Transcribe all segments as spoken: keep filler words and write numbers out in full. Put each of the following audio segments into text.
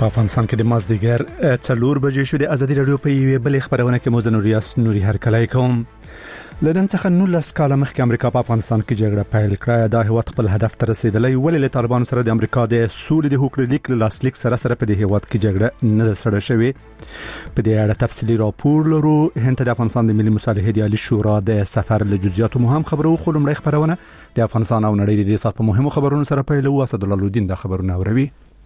په افغانستان کې د مازدیګر څلور بجې شو. د ازادي رادیو په یوې بلې خبرونه کې موزن ریاض نوري هرکلی کوم. لدن څخه نولس کاله مخکې امریکا په افغانستان کې جګړه پیل کړه. دا هیواد خپل هدف ته رسیدلی، ولې له طالبانو سره د امریکا د سولې د حکومت لاسلیک سره سره په دې هیواد کې جګړه نه سره شوې. په دې اړه تفصیلی راپور لرو. هند د افغانستان د ملي مصالحې د عالی شورا د سفر له جزئیاتو مهم خبرو خو لمړی خبرونه د افغانستان او نړۍ د دې سات په مهمو خبرونو سره پیلو. اسد الله الدین د خبرونه اوروي.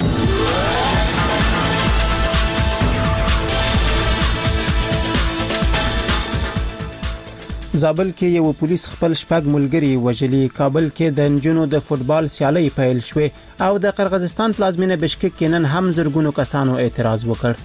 زابل کې یو پولیس خپل شپږ ملګري وژلي. کابل کې د نجونو د فوتبال سیالي پیل شوې او د قرغیزستان پلازمینه بشکک کې نن هم زرګونو کسانو اعتراض وکړ.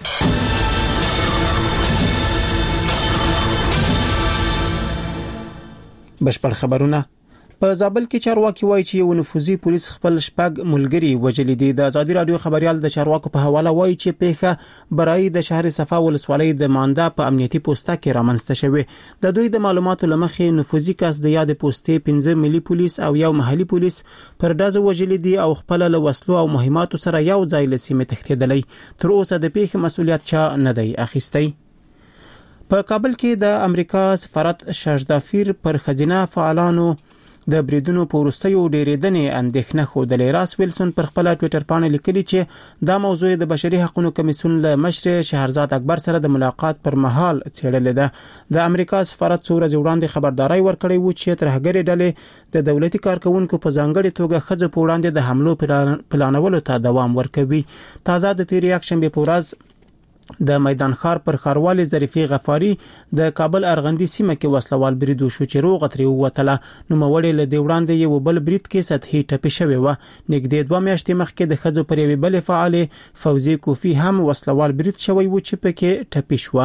بشپړ خبرونه. په زابل کې چارواکي وایي چې یو نفوذي پولیس خپل شپږ ملګري وژلي دي. د ازادي رادیو خبريال د چارواکو په حواله وایي چې پیښه برای د شهر صفا ولسوالۍ د ماندا په امنیتي پوسټه کې رامنځته شوې. د دوی د معلوماتو لمخې نفوذي کس د یاد پوسټې پنځه ملي پولیس او یو محلي پولیس پر دازو وژلي دي او خپل له وسلو او مهماتو سره یو ځای لسیمه تختیدلی. تر اوسه د پیښې مسؤلیت چا نه دی اخیستی. په کابل کې د امریکا سفارت شاهدافیر پر خزینه فعالانو د بریدونو په وروستیو ډیرېدنې اندېښنه خوده. راس ویلسون پر خپل ټوئیټر باندې لیکلي چې دا موضوع د بشري حقوقو کمیسیون له مشر شهرزاد اکبر سره د ملاقات پر مهال څېړلې ده. د امریکا سفارت څو ورځې وړاندې خبرداري ورکړې و چې ترهګري ډلې د دولتي کارکونکو په ځانګړي توګه خځو په وړاندې د حملو پلانولو ته دوام ورکوي. تازه د تیر یک شنبه په ورځ د میدان ښار پر ښاروالي ظریفي غفاری د کابل ارغندی سیمه کې وسلوال برید وشو چې روغ ترې ووتله. نو موري له دی وړاندې یو بل برید کې سطحي ټپي شوی و. نږدې دوه میاشتې مخکې د خځو پر یوې بلې فعال فوزي کوفی هم وسلوال برید شوی و چې پکې ټپي شو.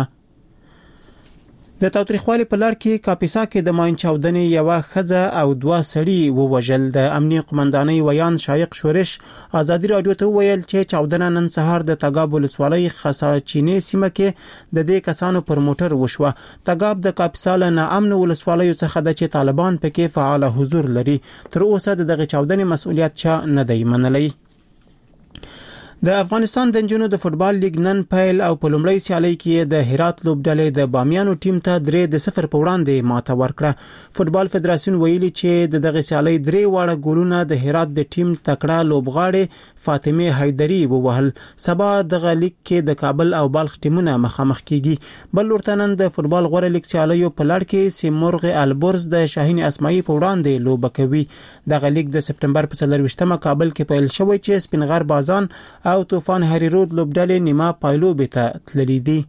د تاوتریخوالي په لار کې کاپیسا کې د ماین چاودنې یو خځه او دوه سړي ووژل. د امنیه قومندانۍ ویان شایق شورش ازادي رادیو ته ویل چې چاودنه نن سهار د تګاب ولسوالۍ خساچینې سیمه کې د دې کسانو پر موټر وشوه. تګاب د کاپیسا له امن ولسوالۍ څخه د چې طالبان پکې فعال حضور لري. تر اوسه دغه چاودنې مسؤلیت چا نه دی منلی. د افغانستان د نجونو د فوتبال لیګ نن پیل او په لومړی سیالي کې د هرات لوبډلې د بامیانو ټیم ته درې د صفر په وړاندې ماته ورکړه. فوتبال فدراسیون ویلي چې د دغه سیالي درې واړه ګولونه د هرات د ټیم تکړه لوبغاړي فاطمه حیدری ووهل. سبا دغه لیګ کې د کابل او بلخ ټیمونه مخامخ کیږي. بل ورته نن د فوتبال غوړه لیګ سیالیو په لړ کې سیمرغ البرز د شاهین اسماعیل په وړاندې لوب کوي. دغه لیګ د سپتمبر په څلرويشتمه کابل کې پیل شوی چې سپینغر بازان او طوفان هری رود لوبډلې نیمه پایلوبې ته تللې دي.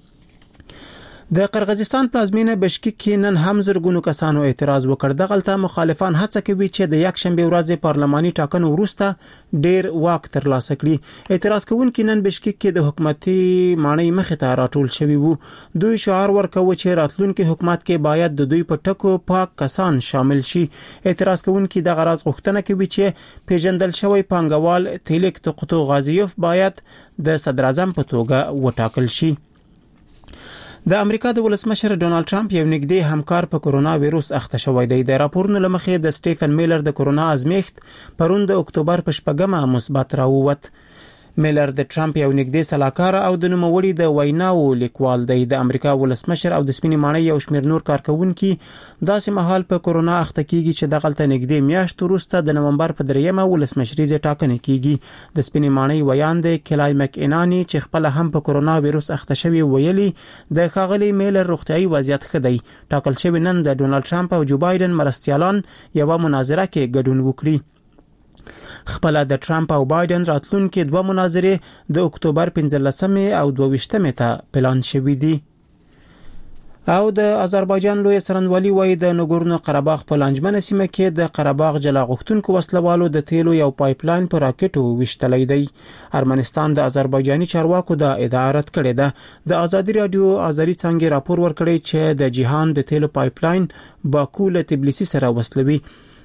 د قرغیزستان پلازمینه بشکک کې نن هم زرګونو کسانو اعتراض وکړ. دغلته مخالفان هڅه کوي چې د یک شنبه ورځې پارلماني ټاکنو وروسته ډیر واک ترلاسه کړي. اعتراض کوونکي نن بشکک کې د حکومتي مانۍ مخې ته راټول شوي وو. دوی شعار ورکوي چې راتلونکي حکومت کې باید د دوی په ټکو پاک کسان شامل شي. اعتراض کوونکي د غراض غوښتنه کوي چې پیژندل شوی پانګوال تیلک توقتو غازیوف باید د صدر اعظم په توګه وټاکل شي. د امریکا د ولسمشر ډونالد ټرمپ یو نږدې همکار په کورونا وایروس اخته شوی دی. د راپورونو لمخې د سټیفن میلر د کورونا ازمیښت پرون د اکتوبر په شپږمه مثبت راووت. میلر د ټرمپ یو نږدې سلاکار او د نوموړي د ویناو لیکوال دی. د امریکا ولسمشر او د سپینې ماڼۍ یو شمېر نور کارکونکي داسې مهال په کورونا اخته کیږي چې دغلته نږدې میاشت وروسته د نومبر په دریمه ولسمشریزه ټاکنې کیږي. د سپینې ماڼۍ ویان دی کلای مک انانی چې خپل هم په کورونا وایروس اخته شوی ویلي د ښاغلي میلر روغتیايي وضعیت ښه دی. ټاکل شوی نن د ډونالد ټرمپ او جو بایدن مرستیالان یو مناظره کې ګډون وکړي. خپل د ټرمپ او بایدن راتلونکي دوه مناظرې د اکتوبر پنځلسمې او دوه ویشتمې ته پلان شوې دي. او د آذربایجان لوی سرنوالي وایي د نګورنو قرهباغ په لانجمنه سیمه کې د قرهباغ جلا غوښتونکو وسلوالو د تیلو یو پایپلاین پر راکټو وشتلې دی. ارمنستان د آذربایجاني چارواکو د ادعا رد کړې ده. د ازادي رادیو آذری څنګه راپور ورکړی چې د جهان د تیلو پایپلاین باکو له تبلیسي سره وصلوي.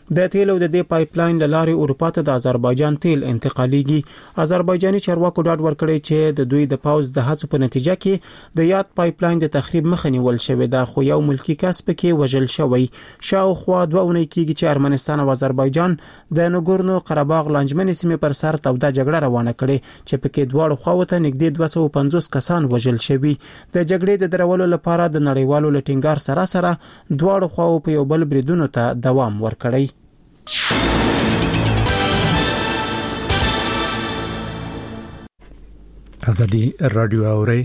د تیلو د دې پایپ لاین لارې اروپا ته د آذربایجان تیل انتقالیږي. آذربایجاني چارواکو ډاډ ورکړی چې د دوی د پاوز د هڅو په نتیجه کې د یاد پایپ لاین د تخریب مخه نیول شوې ده، خو یو ملکی کس پکې وژل شوی. شاوخوا دوه اونۍ کېږي چې ارمنستان او آذربایجان د نګورنو قرهباغ لانجمنې سیمې پر سر توده جګړه روانه کړې چې پکې دواړو خواو ته نږدې دوه سوه پنځوس کسان وژل شوي. د جګړې د درولو لپاره د نړیوالو لټینګار سره سره دواړو خواو په یو بل بریدونو ته دوام ورکړی. ازادي رادیو اوري.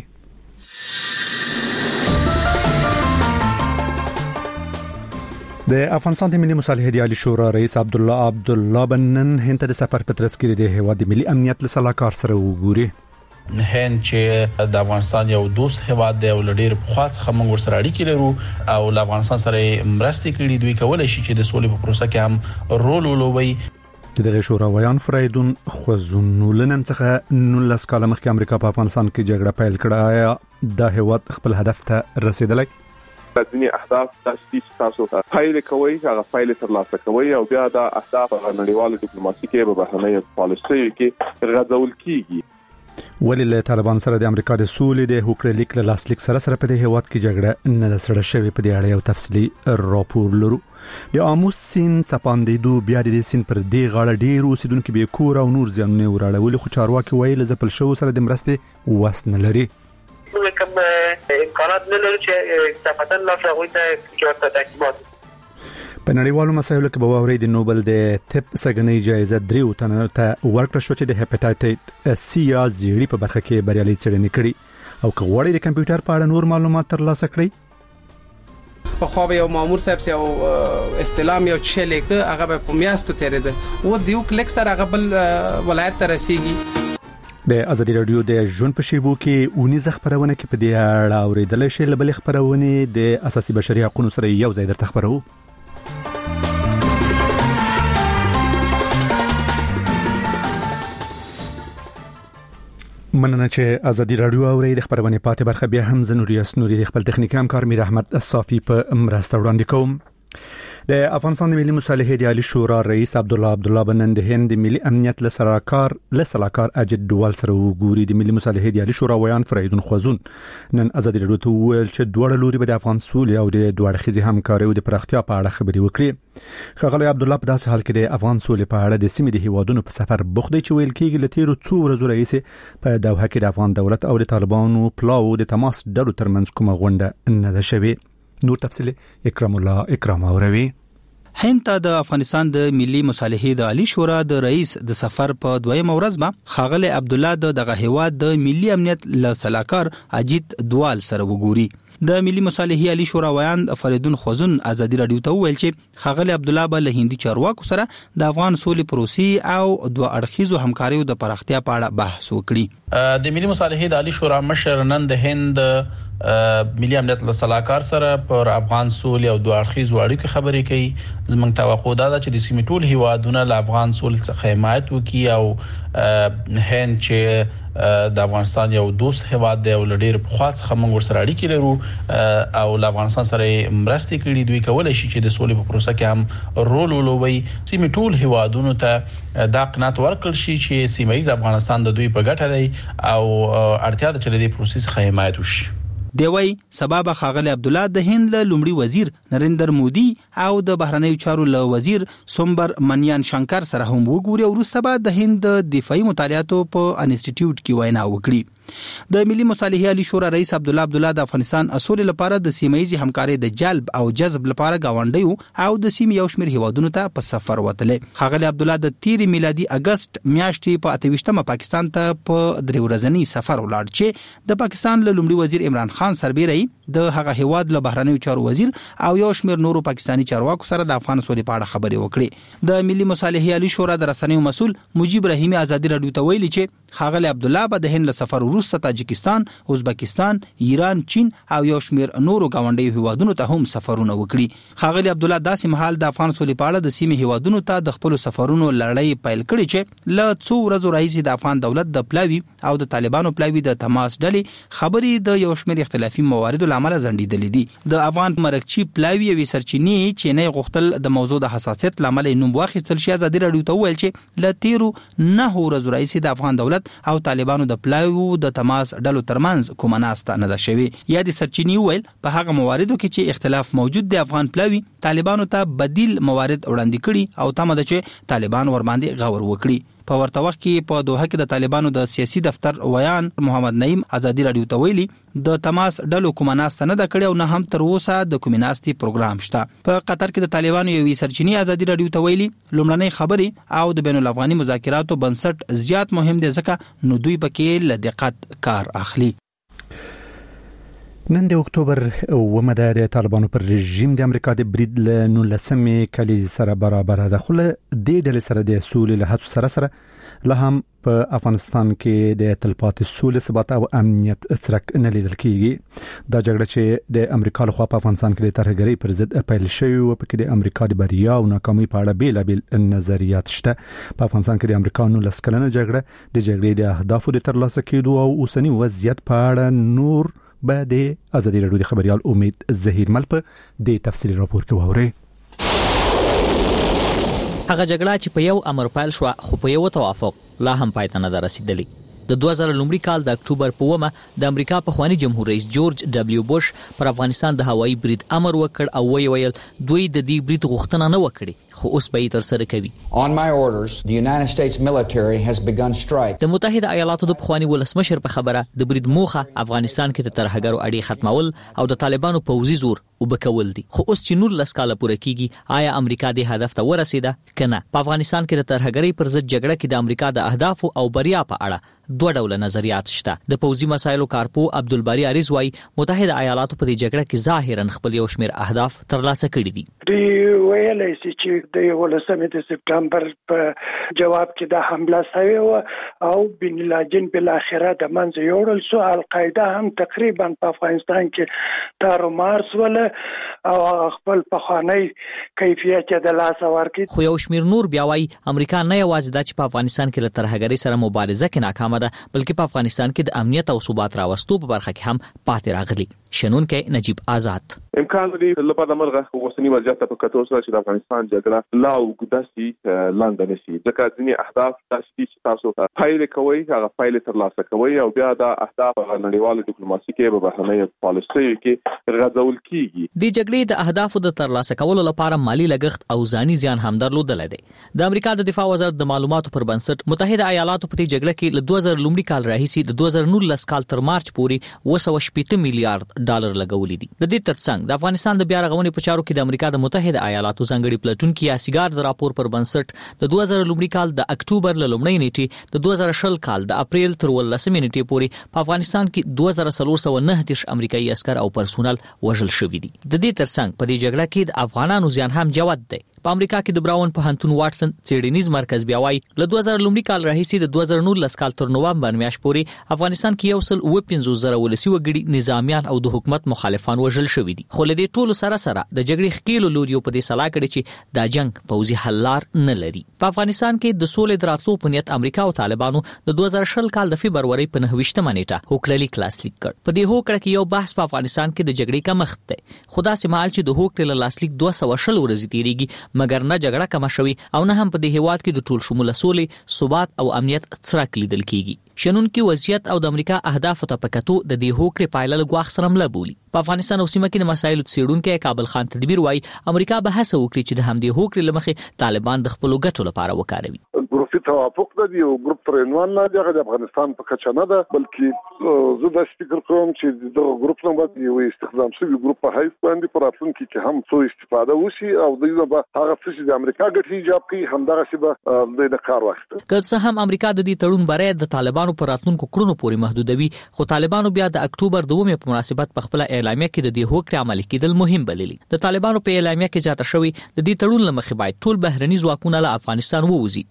د افغانستان د ملي مصالحې د عالی شورا رئیس عبد الله عبد الله بنن هند د سفر په ترڅ کې د هیواد ملي امنیت له سلاکار سره وګوري. هند چې د افغانستان یو دوست هیواد دی او لډیر خاص خمنګ ور سره اړیکې لرو او د افغانستان سره مرستې کړي، دوی کولای شي چې د سولې په پروسه کې هم رول ولوبي. دغه شورا ویان فریدون خوزون لنن څخه نولس کاله مخکې امریکا په افغانستان کې جګړه پیل کړه، د هیواد خپل هدف ته رسیدلی. ځینې اهداف تاسیس تاسو فایل کوي، هغه فایل ترلاسه کوي او بیا د اهداف په نړیوالو ډیپلوماسي کې په بهرنۍ پالیسي کې غځول کیږي. ولې له طالبان سره د امریکا د سولې د هوکړې لیک له لاسلیک سره سره په دې هیواد کې جګړه نه سره شوې، په دې اړه یو تفصیلي راپور لرو. د اموس سین چپاندېدو بیا د سین پر دې غاړه ډیر اوسیدونکو به کور او نور ځانونه وراړول، خو چارواکي وایي لزپل شو سره د مرستې واس نه لري. موږ کوم امکانات نه لرو چې صفتن لا شغوي ته جوړ تدقیقات په نړیوالو مسایلو کې به ووري د نوبل د طب سګنۍ جایزه دریو تنو ته ورکړل شو چې د هپاتایټس سی یا زیړی په برخه کې بریالي څېړنې کړي او کغوړې د کمپیوټر په اړه نور معلومات ترلاسه کړي. په خو به یو مامور صاحب سي او استلام یو چلې ک هغه په میاستو تیرېده و دیو کلیک سره هغه بل ولایت ته رسیږي. د ازادي رادیو د ژوند په شیبو کې اونیز خبرونه کې په دې اړه اوریدل شي، لبل خبرونه د اساسي بشري حقوقو سره یو ځای درته خبرو. مننه چې ازادي رادیو اوري. د خبرونه پاتې برخه بیا هم زنوري اسنوري د خپل تخنیکی همکار میر احمد صافي په مرسته وړاندې کوم. د افغانستان د ملي مصالحې د عالی شورا رئیس عبد الله عبد الله بنن د هند ملي امنیت له سلاکار له سلاکار اجد دوال سره وګوري. د ملي مصالحې د عالی شورا ویان فریدون خوزون نن ازادي رادیو ته ویل چې دوړ لوري به د افغان سولې او د دوړ خزي همکاري او د پراختیا په اړه خبري وکړي. خغلی عبد الله په داسې حال کې د افغان سولې په اړه د سیمې د هیوادونو په سفر بوخدي چې ویل کېږي لته رو څو ورځې رئیس په دوحه کې د افغان دولت او د طالبانو پلاو د تماس ډلو ترمنځ کومه غونډه نه ده شوې. نور تفصیل اکرام الله اکرام اوروي. هند ته د افغانستان د ملي مصالحې د عالی شورا د رئیس د سفر په دویمه ورځ به خاغلی عبد الله د دغه هیواد د ملي امنیت له سلاکار اجیت دوال سره وګوري. د ملي مصالحې عالی شورا ویان فریدون خوزون ازادي رادیو ته ویل چې خاغلی عبد الله به له هندي چارواکو سره د افغان سولې پروسې او دوه اړخیزو همکاریو د پراختیا په اړه بحث وکړي. د ملي مصالحې د عالی شورا مشر نن د هند ملي امنیت له سلاکار سره پر افغان سولې او دوه اړخیزو اړیکو خبرې کوي. زموږ توقع ده چې د سیمې ټول هیوادونه له افغان سولې څخه حمایت وکړي او هند چې د افغانستان یو دوست هیواد دی او لډیر خاص خمنګ ور سره اړیکې لرو او له افغانستان سره مرستې کړي، دوی کولای شي چې د سولې په پروسه کې هم رول ولوبي. سیمې ټول هیوادونو ته دا قناعت ورکړل شي چې سیمایي افغانستان د دوی په ګټه دی او اړتیا ده چې د پروسې څخه حمایت وشي. دی وی سبب خاغلی عبد الله د هند له لومړي وزیر نریندر مودي او د بهرنیو چارو له وزیر سومبر منیان شنکر سره هم وګوري او وروسته بعد د هند د دفاعي مطالعاتو په انسټیټیوټ کې وینا وکړي. د ملي مصالحې عالی شورا رئیس عبد الله عبد الله د افغانستان اصول لپاره د سیمایي همکاري د جلب او جذب لپاره گاونډیو او د سیمې یو شمېر هیوادونو ته په سفر وتلې. خاغلی عبد الله د تیر میلادي اگست میاشتې په اتهشتمه پاکستان ته په درې ورځنی سفر ولاړ چې د پاکستان له لومړي وزیر عمران خان سربېره د هغه هیواد له بهرنیو چارو وزیر او یو شمېر نورو پاکستانی چارواکو سره د افغان سولې په اړه خبرې وکړي. د ملي مصالحې عالی شورا د رسنیو مسؤل مجيب رحیمی ازادي رادیو ته ویلي چې خاغلی عبد الله به د هند له سفر وروسته تاجکستان، ازبکستان، ایران، چین او یو شمېر نورو گاونډي هیوادونو ته هم سفرونه وکړي. ښاغلي عبدالله داسې مهال د افغان سولې په اړه د سیمې هیوادونو ته د خپل سفرونو لړۍ پیل کړي چې له څو ورځو راهیسې د افغان دولت د پلاوي او د طالبانو پلاوي د تماس ډلې خبرې د یو شمېر اختلافي مواردو لامل ځنډېدلې دي. د افغان مرکچی پلاوي او سرچینې چې نه غوښتل د موضوع د حساسیت لامل نوم واخیستل شي. ازادي راډیو ته وویل چې له تیرو نه ورځو راهیسې د افغان دولت او طالبانو د پلاوي د تماس ډلو ترمنځ کومه ناسته نه ده شوې. یا د سرچینې ویل په هغه مواردو کې چې اختلاف موجود دی افغان پلاوي طالبانو ته بدیل موارد وړاندې کړي او تمه ده چې طالبان ورباندې غور وکړي. په ورته وخت کې په دوحه کې د طالبانو د سیاسي دفتر ویان محمد نعیم ازادي راډیو ته ویلي د تماس ډلو کومه ناسته نه ده کړې او نه هم تر اوسه د کومې ناستې پروګرام شته. په قطر کې د طالبانو یوې سرچینې ازادي راډیو ته ویلي لومړنۍ خبرې او د بین الافغاني مذاکراتو بنسټ زیات مهم دي ځکه نو دوی پکې له دقت کار اخلي. نن د اکتوبر اومه د طالبانو پر رژیم د امریکا د برید له نولسمې کلیزې سره برابر ده. خو له دې ډلې سره د سولې له هڅو سره سره لا هم په افغانستان کې د تلپاتې سولې ثبات او امنیت څرک نه لیدل کیږي. دا جګړه چې د امریکا لخوا په افغانستان کې د ترهګرۍ پر ضد پیل شوې و په کې د امریکا د بریا او ناکامۍ په اړه بیلابیل نظریات شته. په افغانستان کې د امریکا نولس کلنه جګړه د جګړې د اهدافو د ترلاسه کېدو او اوسنی وضعیت په اړه نور به د ازادي راډیو د خبريال امید زهیر مل په د تفصیلی راپور کې ووري. هغه جګړه چې په یو امر پیل شو خو په یو توافق لا هم پای ته نه رسیدلی. د دوه زره لومړي کال د اکتوبر په اومه د امریکا پخوانی جمهور رئیس جورج ډبلیو بوش پر افغانستان د هوایي برید امر وکړ او وی ویل دوی د دې برید غوښتنه نه وکړي خو اوس به یې تر سره کوي. On my orders, the United States military has begun strike. د متحده ایالاتو د پخوانی ولسمشر په خبره د برید موخه افغانستان کې د ترهګرو اړې ختمول او د طالبانو پوځي زور وبکول دي. خو اوس چې نور لس کاله پوره کیږي آیا امریکا د هدف ته ورسېده کنه؟ په افغانستان کې د ترهګرۍ پر ضد جګړه کې د امریکا د اهداف او بریا په اړه دوه ډول نظریات شته. د پوځي مسایلو کارپو عبدالباری عریض وايي متحده ایالاتو په دې جګړه کې ظاهرا خپل یو شمېر اهداف ترلاسه کړي دي. دی ویلای شي چې د ولسمې د سپټمبر په جواب کې د حمله شوی او بن لادن بل اخره د منځ یوړل سو. القاعده هم تقریبا په افغانستان کې تر مارس ول او خپل پخوانی کیفیت د لاس ورکړي. خو یو شمېر نور بیا وايي امریکا نه یوازې د په افغانستان کې له ترهګرۍ سره مبارزه کې ناکامه ده بلکې په افغانستان کې د امنیت او ثبات راوستو په برخه کې هم پاتې راغلي. شنون کې نجیب آزاد امکان لري لپاره مرغه وسنی وضعیت په کتو سره چې د افغانستان جګړه لا وګداسي لاندې نشي ځکه ځینې اهداف تاسو تاسو فایل کوي هغه فایل ترلاسه کوي او بیا د اهداف نړیوال ډیپلوماسي کې په بهرنۍ پالیسي کې غځول کیږي. د جګړې د اهدافو د ترلاسه کولو لپاره مالی لګښت او ځاني زیان هم درلودل دي. د امریکا د دفاع وزارت د معلوماتو پر بنسټ متحده ایالاتو په دې جګړه کې له دوه زره لومړي کال راهیسې د دوه زره نولس کال تر مارچ پورې اوه سوه شپېته میلیارډ ډالر لګولي دي. د دې ترڅنګ د افغانستان د بیا رغونې په چارو کې د امریکا د متحده ایالاتو ځانګړي پلټون کې یاسګار د راپور پر بنسټ د دوه زره لومړي کال د اکتوبر له لومړۍ نیټې د دوه زره شل کال د اپریل تر ولسمې نیټې پورې په افغانستان کې دوه زره څلور سوه نهه دېرش امریکایي عسكر او پرسونل وژل شوي دي. د دې ترڅنګ په دې جګړه کې د افغانانو زیان هم جوت دی. په امریکا کې د براون پوهنتون واټسن څېړنیز مرکز بیا وايي له دوه زره لومړي کال راهیسې د دوه زره نولس کال تر نوامبر میاشتې پورې افغانستان کې یو سل اوه پنځوس زره ولسي وګړي نظامیان او د حکومت مخالفان وژل شوي دي. خو له دې ټولو سره سره د جګړې ښکېلو لوریو په دې سلا کړي چې دا جنگ پوځي حل لار نه لري. په افغانستان کې د سولې د راتلو په نیت امریکا او طالبانو د دوه زره شل کال د فبرورۍ په نهه ویشتمه نیټه هوکړه لاسلیک کړ. په دې هوکړه کې یو بحث په افغانستان کې د جګړې کمښت دی. خو داسې مهال چې د هوکړې له لاسلیک دوه سوه شل ورځې تېرېږي مګر نه جګړه کمه شوي او نه هم په دې هیواد کې د ټول شموله سولې ثبات او امنیت څرک لیدل کیږي. شنون کې وضعیت او د امریکا اهدافو ته په کتو د دې هوکړې پایله له ګواښ سره مله بولي. په افغانستان او سیمه کې د مسایلو څېړونکی کابل خان تدبیر وايي امریکا به هڅه وکړي چې د همدې هوکړې له مخې طالبان د خپلو ګټو لپاره وکاروي. ګروپي توافق د یو ګروپ تر عنوان نه دی د افغانستان په کچه نه ده بلکې زه د فکر کوم چې د ګروپ نه باید یو استخدام شوی ګروپ په حیث باندې پر راتلونکي کې هم څو استفاده وشي او دوی به هغه څه چې د امریکا ګټې ایجاب کوي همدغه څه به د کار واخلي. که څه هم امریکا د دې تړون بری د طالبانو پر راتلونکو کړنو پورې محدودوي خو طالبانو بیا د اکتوبر دومې په مناسبت په خپل اعلامیه کې د دې هوکړې عملي کېدل مهم بللي. د طالبانو په اعلامیه کې ځاته شوی د دې تړون لمخې باید ټول بهرني ځواکونه له افغانستان ووځي. د امریکا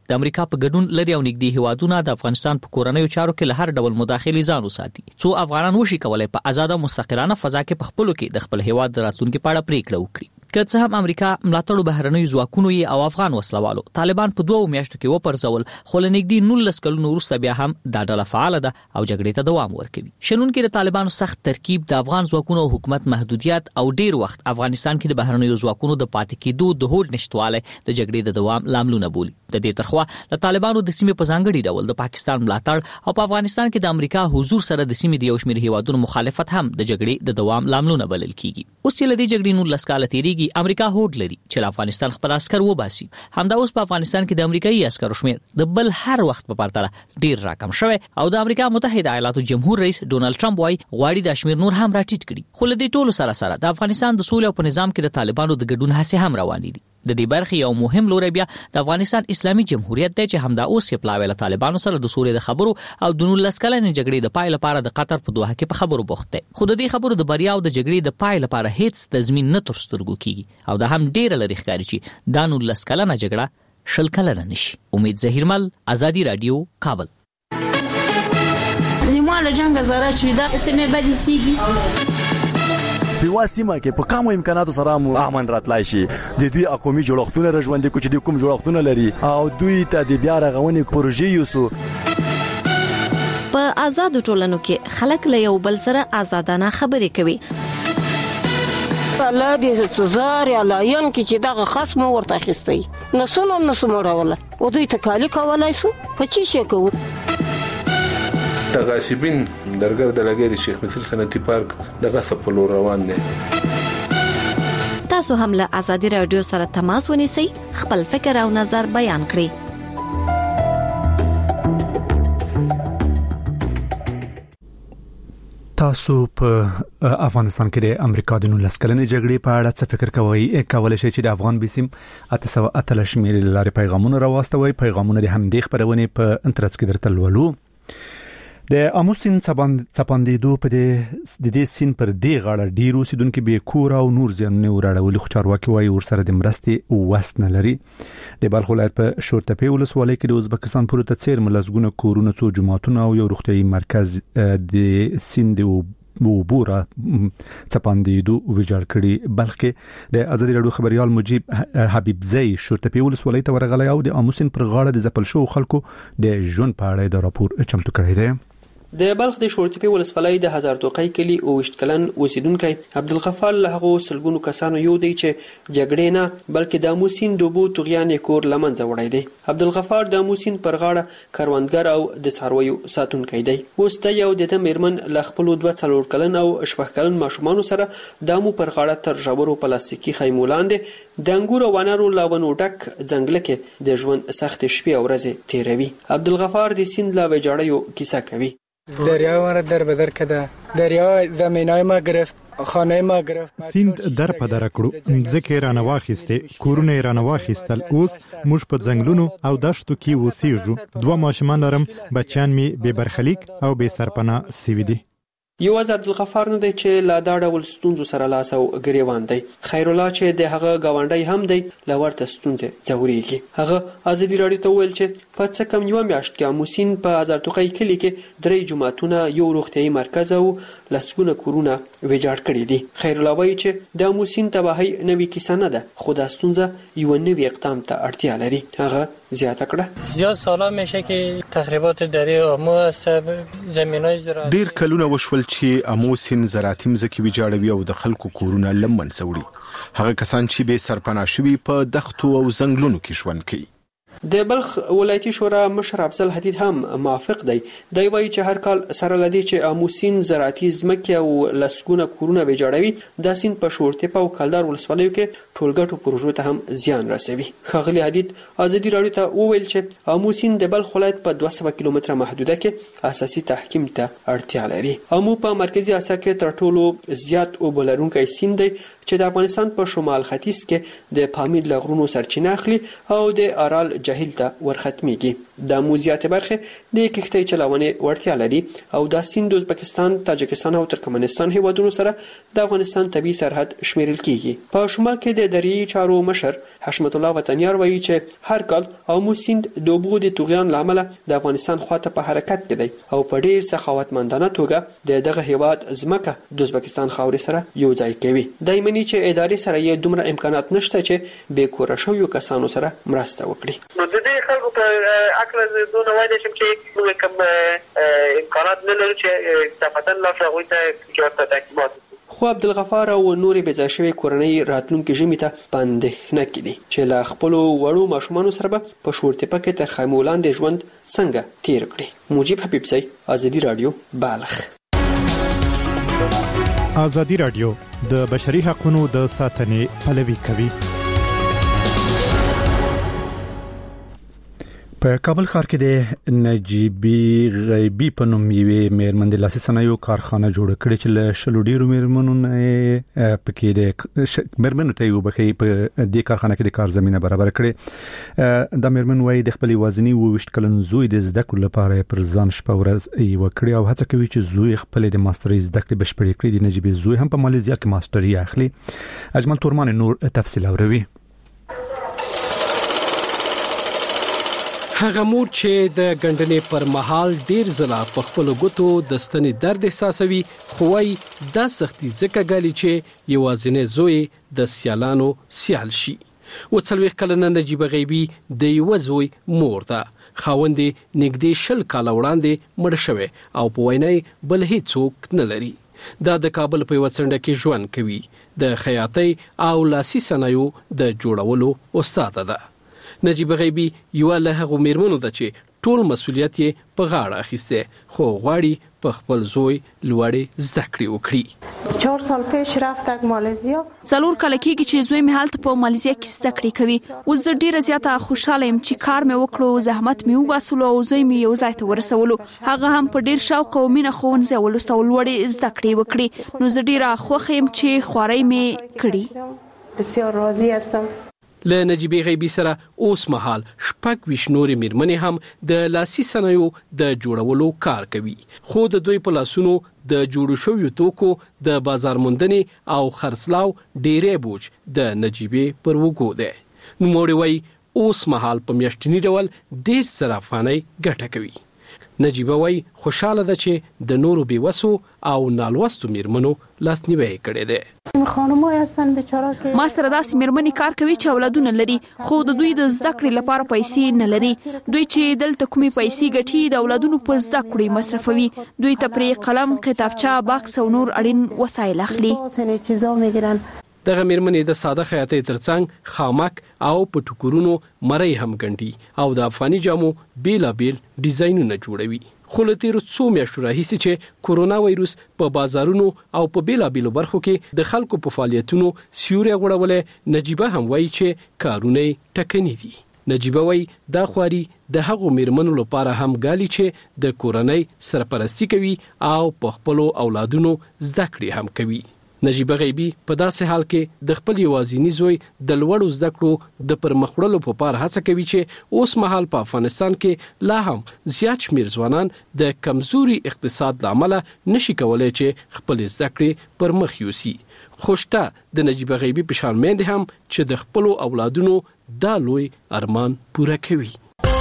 په ګډون لري او نږدې هیوادونه د افغانستان په کورنیو چارو کې له هر ډول مداخلې ځان وساتي څو افغانان وشي کولای په آزاد او مستقلانه فضا کې په خپلو کې د خپل هیواد د راتلونکي په اړه پریکړه وکړي. که څه هم امریکا ملاتړو بهرنیو ځواکونو یې او افغان وسلوالو طالبان په دوه میاشتو کې وپرځول، خو لنږدې نولس کلونو وروسته بیا هم دا ډله فعال ده او جګړې ته دوام ورکوي. شنونکي د طالبانو سخت ترکیب، د افغان ځواکونو او حکومت محدودیت او ډیر وخت افغانستان کې د بهرنیو ځواکونو د پاتې کېدو د هوډ نشټواله د جګړې د دوام لاملونه بولي. د دې ترخوا د طالبانو د سیمې په ځانګړي ډول د پاکستان ملاتړ او په افغانستان کې د امریکا حضور سره د سیمې د یو شمېر هیوادونو مخالفت هم د جګړې د دوام لاملونه بلل کیږي. اوس چې لدې جګړې نو لسکاله تیریږي، امریکا هوډ لري چې افغانستان خپل عسكر وباسي. همدا اوس په افغانستان کې د امریکایي عسکرو شمېر د بل هر وخت په پرتله ډیر راکم شوی او د امریکا متحده ایالاتو جمهور رئیس ډونالد ټرمپ وايي غواړي د شمېر نور هم راټیټ کړي. خو لدې ټولو سره سره د افغانستان د سولې او په نظام کې د طالبانو د ګډون هڅې هم روانې دي. د دې برخې یو مهم لوری بیا د افغانستان اسلامي جمهوریت دی چې همدا اوس یې پلاوی له طالبانو سره د سولې د خبرو او د نولس کلنې جګړې د پای لپاره د قطر په دوحه کې په خبرو بوخت دی. خو د دې خبرو د بریا او د جګړې د پای لپاره هیڅ تضمین نه تر سترګو کیږي او دا هم ډیر لري ښکاري چې دا نولس کلنه جګړه شل کلنه نشي. امید زهیرمل، آزادی رادیو، کابل. نیمه جنگ زاره چې دا سمې بدې سیږي په واسمه کې په کومو امکاناتو سره مو امن راتلای شي. د دوی اقومي جوړښتونه رژوندې کوچ دي کوم جوړښتونه لري او دوی ته د بیا رغونې پروژې یوسو. په آزاد ټولنو کې خلک له یو بل سره آزادانه خبرې کوي. الله دې سزار یا لاین کې چې دغه خصم ورته اخیستی نو څنګه نو سموروله او دوی ته کالی کولای شو په چی شي کوو. تغاسبین درګر د لګي د شیخ مسیل صنعتي پارک دغه سپلو روان دي. تاسو هم له آزادی رادیو سره تماس ونیسئ، خپل فکر او نظر بیان کړئ. تاسو په افغانستان کې د امریکا د نولس کلنې جګړې په اړه څه فکر کوئ؟ کولای شئ چې د افغان بیسیم اته سوه اتلس شمېرې لارې پیغامونه راواستوئ. پیغامونه د همدې خبرونې په انټرنیټ کې درته لولو. د امو سیند څپاندېدو په د دې سیند پر دې غاړه ډیر اوسیدونکو به کور او نور زیانونه وراړولي، خو چارواکي وايي ورسره د مرستې وس نه لري. د بلخ ولایت په شورتپې ولسوالۍ کې د ازبکستان پورې ته څیر ملزګونه کورونه، څو جماعتونه او یو روغتيایي مرکز د سیند وبورا څپاندېدو ویجاړ کړي. بلخ کې د آزادي رادیو خبريال مجيب حبيبزي شورتپې ولسوالۍ ته ورغلی او د امو سیند پر غاړه د ځپل شو خلکو د ژوند په اړه د راپور چمتو کړی دی. د بلخ د شورتپې ولسوالۍ د هزار توقی کلی او وشت کلن اوسیدونکو عبدالغفار له هغو سلګونو کسانو یو دی چې جګړې نه بلکې د امو سیند دوبو توغیان کور لمنځه وړی دی. عبدالغفار د امو سیند پر غاړه کروندګر او د څارویو ساتونکی دی. اوس د یو د میرمن له خپل دوه څلور کلن او شپږ کلن ماشومان سره د امو پر غاړه تر ژورو پلاستیکي خیمو لاندې د انګور او انارو لاونو ډک ځنګل کې د ژوند سخت شپې او ورځې تیروي. عبدالغفار د سیند لا ویجاړیو کیسه کوي. دریا ما در بدر کده، دریا زمینای ما گرفت، خانه ما گرفت، سیند در په در کړو، ځکه رانه واخیسته، کورونه رانه واخیستل. اوس موږ په ځنګلونو او دشتو کې اوسېږو. دوه ماشومان لرم، بچیان می بې برخلیک او بې سرپناه سوي دي. یوازې عبدالغفار نه دی چې لا دا ډول ستونزو سره لاس او ګریوان دی. خیر الله چې د هغه گاونډی هم دی له ورته ستونزې ځورېږي. هغه آزادي راډیو ته وویل چې په څه کم یوه میاشت کې امو سیند په هزار توقی کلي کې درې جوماتونه، یو روغتیایي مرکز او لسګونه کورونه ویجاړ کړي دي. خیر الله وایي چې د امو سیند تباهي نوې کیسه نه ده، خو دا ستونزه یو نوې اقدام ته اړتیا لري. هغه زیاته کړه زیاد سالا میشه که تخریبات دری امو است، زمینای زراعتی ډیر کلونه وشول چې امو سیند زراعتي مځکې ویجاړوي او د خلکو کورونه لمن سوړي. هغه کسان چې به سرپناه شوي په دښتو او ځنګلونو کې ژوند کوي. د بلخ ولایتي شورا مشر افضل حدید هم موافق دی. دی وایي چې هر کال سره لدی چې امو سیند زراعتي ځمکې او لسګونه کورونه ویجاړوي، دا سیند په شورتپه او کلدار ولسوالیو کې ټولګټو پروژو ته هم زیان رسوي. ښاغلي حدید آزادي راډیو ته وویل چې امو سیند د بلخ ولایت په دوه سوه کیلومتره محدوده کې اساسي تحکیم ته اړتیا لري. امو په مرکزی اسیا کې تر ټولو زیات اوبه لرونکی سیند دی چې د افغانستان په شمال ختیځ کې د پامیر له غرونو سرچینه اخلي او د ارال جهیل ته ورختمیږي. د مو زیاتې برخه د کښتۍ چلونې وړتیا لري او د سیند ازبکستان، تاجکستان او ترکمنستان هیوادونو سره د افغانستان طبي سرحد شمیرل کیږي. په شمال کې د دریایي چارو مشر حشمت الله وطنیار وایي چې هر کال آمو سیند د اوبو د طغیان له امله د افغانستان خواته په حرکت کې دی او په ډیر سخاوتمندانه توګه د دغه هیواد ځمکه د ازبکستان خاورې سره یو ځای کوي. دای مني چې ادارې سره یې دومره امکانات نشته چې بې کوره شویو کسانو سره مرسته وکړي. نو د دې خلکو په اکل دونه وایي چې موږ کوم امکانات نه لرو چې صفتن لا شغوي ته جوړه تکلیفات. خو عبدالغفار او نورې بې ځای شوې کورنۍ راتلونکي ژمي ته په اندېښنه کې دي چې له خپلو وړو ماشومانو سره به په شورتپه کې تر خیمو لاندې ژوند څنګه تیر کړي. مجيب حبیبزی، ازادي رادیو، بالغ. ازادي رادیو د بشري حقوقو د ساتنې پلوي کوي. په کابل ښار کې د نجيبي غیبی په نوم یوې میرمن د لاسي صنایعو کارخانه جوړ کړې چې له شلو ډیرو میرمنو نه پکې د میرمنو ته یو بخي په دې کارخانه کې د کار زمينه برابر کړې. د میرمن وایي د خپل وازنی وويشت کلن زوی د زده کړو لپاره پر ځان شپه ورځ یو کړی او هڅه کوي چې زوی خپل د ماسترۍ زده کړې بشپړې کړي. د نجيبي زوی هم په ماليزیا کې ماستري اخلي. اجمل تورمان نور تفصیل اوروي. هغه مور چې د ګندنې پر مهال ډیر زلا په خپل غوتو د ستنې درد احساسوي، خو وايي دا سختي ځکه غالي چې یوازینې زوی د سیالانو سیال شي. و څلوېښت کلنه نجيبه غیبی د یو زوی مور ده. خاوندې نږدې شل کال وړاندې مړ شوی او په وینای بل هیڅوک نه لري. دا د کابل په وڅنډه کې ژوند کوي. د خیاطۍ او لاسي صنایعو د جوړولو استاد ده. نجيبه غیبی یو له هغه میرمنو ده چې ټول مسولیت یې په غاړه اخیسته، خو غواړي په خپل زوی لوړې زده کړې وکړي. چهار سال پیش رفتک مالزیا. څلور کال کېږي چې زوی مې حالت په مالزیا کې زده کړې کوي. اوس زه ډیره زیاته خوشاله یم چې کار مې وکړو، زحمت مې وباسلو او زوی مې یو ځای ته ورسولو. هغه هم په ډیر شوق او مینه ښوونځي ولوستو لوړې زده کړې وکړي. نو زه ډیره خوښ یم چې خوارۍ مې کړې. بسیار راضي هستم. له نجيبه غیبی سره اوس مهال شپږ ویشت نورې میرمنې هم د لاسي صنایعو د جوړولو کار کوي، خو د دوی په لاسونو د جوړو شویو توکو د بازار موندنې او خرڅلاو ډېرې بوج د نجيبه پر وګو ده. نوموړی وایي اوس مهال په میاشتني ډول ډېر صرافانه ګټه کوي. نجيبه وایي خوشاله ده چې د نورو بیوسو او نالوستو میرمنو لاسنیوی کړي ده. خانمای هستن بیچاره که ما سره داسې میرمنې کار کوي چې اولادونه لري، خو د دوی د زده کړې لپاره پیسې نه لري. دوی چې دلته کومې پیسې ګټي د اولادونو په زده کړې مصرفوي. دوی ته پرې قلم، کتابچه، باکس او نور اړین وسایل اخلي. دغه میرمنې د ساده خیاطۍ ترڅنګ خامک او په ټوکرونو مړی هم ګنډي او د افغاني جامو بیلابیل ډیزاینونه جوړوي. خو له تیرو څو میاشتو راهیسې چې کورونا وایروس په بازارونو او په بیلابیلو برخو کې د خلکو په فعالیتونو سیوري غوړولې، نجيبه هم وایي چې کارونه ټکني دي. نجيبه وایي دا خواري د هغو میرمنو لپاره هم ګالي چې د کورنۍ سرپرستی کوي او په خپل اولادونو زده کړې هم کوي. نجيبه غیبی په داسې حال کې د خپل یوازینی زوی د لوړو زده کړو د پرمخوړلو په پار هڅه کوي چې اوس مهال په افغانستان کې لا هم زیات شمیر ځوانان د کمزوري اقتصاد لامل نشي کولای چې خپل زده کړې پر مخ یوسي. خوشته د نجيبه غیبی په شان مېند هم چې د خپل اولادونو دا لوی ارمان پوره کوي.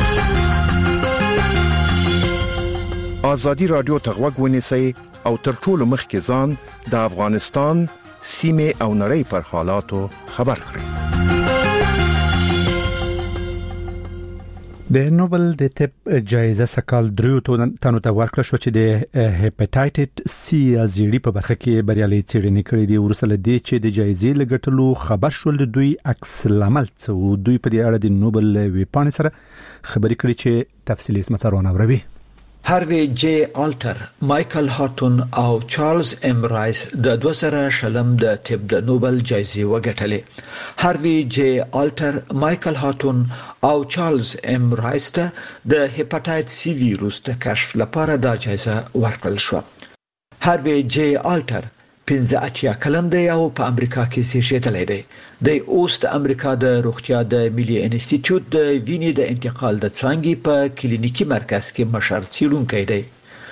ازادي رادیو ته غوږ ونیسئ او تر ټولو مخکې ځان د افغانستان سیمه او نړۍ پر حالاتو خبر کړئ. د نوبل د طب جایزه سکال دریو تنو ته ورکړل شو چې د هپاتایټس سی ازيړي په برخه کې بریالي څېړنې کړې دي. ورسره د دې چې د جایزې لګټلو خبر شول د دوی عکس العمل څو دوی په دې اړه د نوبل ویپان سره خبرې کړې چې تفصیلي سمڅارونه اوري. هاروی جی آلټر، مایکل هارټون او چارلز ام رایس د دوه زره شلم د طب د نوبل جایزې وګټلې. هاروی جی آلټر، مایکل هارټون او چارلز ام رایس ته د هپاتایټس سی ویروس د کشف لپاره د جایزه ورکړل شو. هاروی جی آلټر پنځه اتیا کلن دی او په امریکا کې زیږیدلی دی. د اوس د امریکا د روغتیا د ملي انسټیټیوټ د وینې د انتقال د څانګې په کلینیکي مرکز کې مشر څیړونکی دی.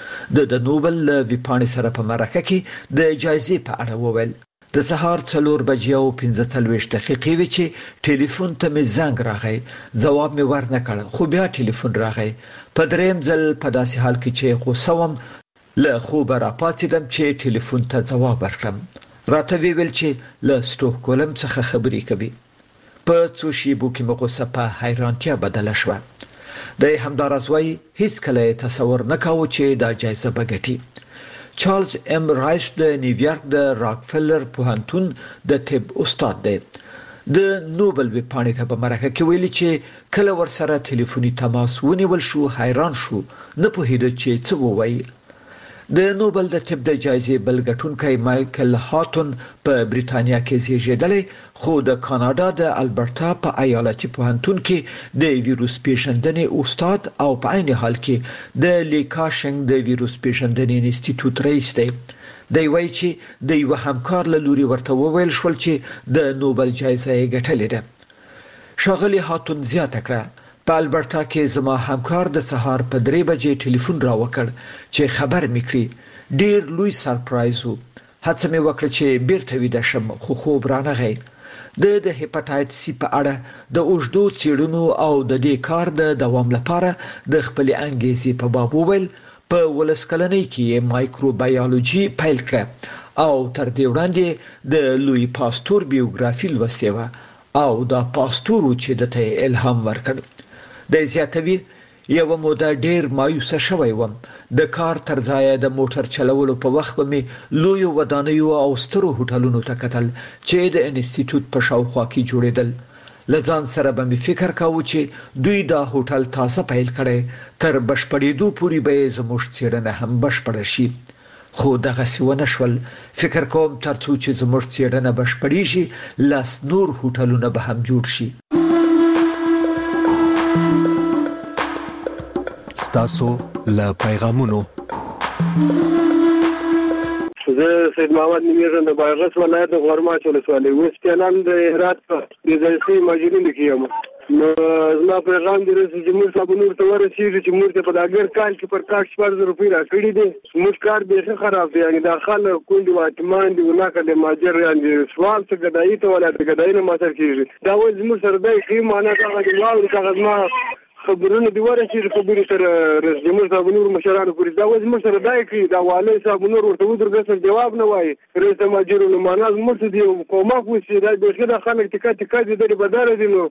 د د نوبل ویپاڼې سره په مرکه کې د جایزې په اړه وویل. د سهار څلور بجې او پنځه څلوېښت دقیقې وې چې ټلیفون ته مې زنګ راغی. ځواب مې ورنه کړ خو بیا ټلیفون راغی. په دریم ځل په داسې حال کې چې غوسه وم له خوبه راپاڅېدم چې ټلیفون ته ځواب ورکړم. راته ویل چې له سټوکهولم څخه خبرې کوي. په څو شیبو کې مې غوسه په حیرانتیا بدله شوه. د همداراز وايي هیڅ کله تصور نه کاوه چې دا جایزه به ګټي. چارلز ام رایس د نیویارک د راکفلر پوهنتون د طب استاد دی. د نوبل ویپاڼې ته په مرکه کې ویلي چې کله ورسره ټلیفوني تماس ونیول شو حیران شو نه پوهېده چې څه ووایي. د نوبل د طب د جایزې بل ګټونکی مایکل هاتون په بریتانیا کې زیږیدلی خو د کاناډا د البرټا په ایالتي پوهنتون کې د ویروس پیژندنې استاد او په عین حال کې د لیکاشنګ د ویروس پیژندنې انسټیټیوټ رئیس دی. دی وایي چې د یو همکار له لوري ورته وویل شول چې د نوبل جایزه یې ګټلې ده. ښاغلي هاتون زیاته کړه په البرټا کې زما همکار د سهار په درې بجې ټلیفون راوکړ چې خبر مې کړی. ډیر لوی سرپرایز و. هڅه مې وکړه چې بیرته ویده شم خو خوب رانغی. د د هپاتایتس سی په اړه د اوږدو څېړنو او د دې کار د دوام لپاره د خپلې انګیزې په باب وویل. په ولس کلنۍ کې مایکروبیولوژي پیل کړه او تر دې وړاندې د لوی پاستور بیوګرافي لوستې وه او دا پاستور چې دته الهام ورکړ. د زیاتوي یو موده ډیر مایوسه شوی وم. د کار تر ځای د موټر چلولو په وخت به مې لوی ودانیو او سترو هوټلونو ته کتل چې د انسټیټیوټ په شاوخوا کې جوړېدل. لزان سره به مې فکر کاوه چې دوی دا هوټل تازه پیل کړي تر بشپړېدو پورې به زموږ څېړنه هم بشپړه شي. خو دغه سونه شول. فکر کوم ترڅو چې زموږ څېړنه بشپړېږي لاس نور هوټلونه به هم جوړ شي. ستاسو له پیغامونو زه سید محمد نیمېږم د بایغس ولایت د غورماچ ولسوالۍ وست پلان د هرات په د ځایي ماجرین کې یم. نو زما پیغام دی چې موږ صاحب نور ته ورسېږي چې موږ په داګر کال کې پر کاش شپږ زره روپۍ راکړي دي. موږ کار به خراب دی یعنی داخل کوندي واټمان دی ونه کله ماجر یعنی سوال څه ګدای ته ولا د ګدای نه ماتر کیږي. دا وایي موږ سره دای کی معنا دا غواړي دا کاغذ ما خبرونه دی ورته خبرې سره رئیس جمهور صاحب نور مشرانو پولیس دا وایي موږ سره دای کی دا والي صاحب نور ورته ودرګه جواب نه وایي. رئیس ماجر نو معنا موږ دې کومه کوشي دا د خلک ټکا ټکا دې د بدل دي. نو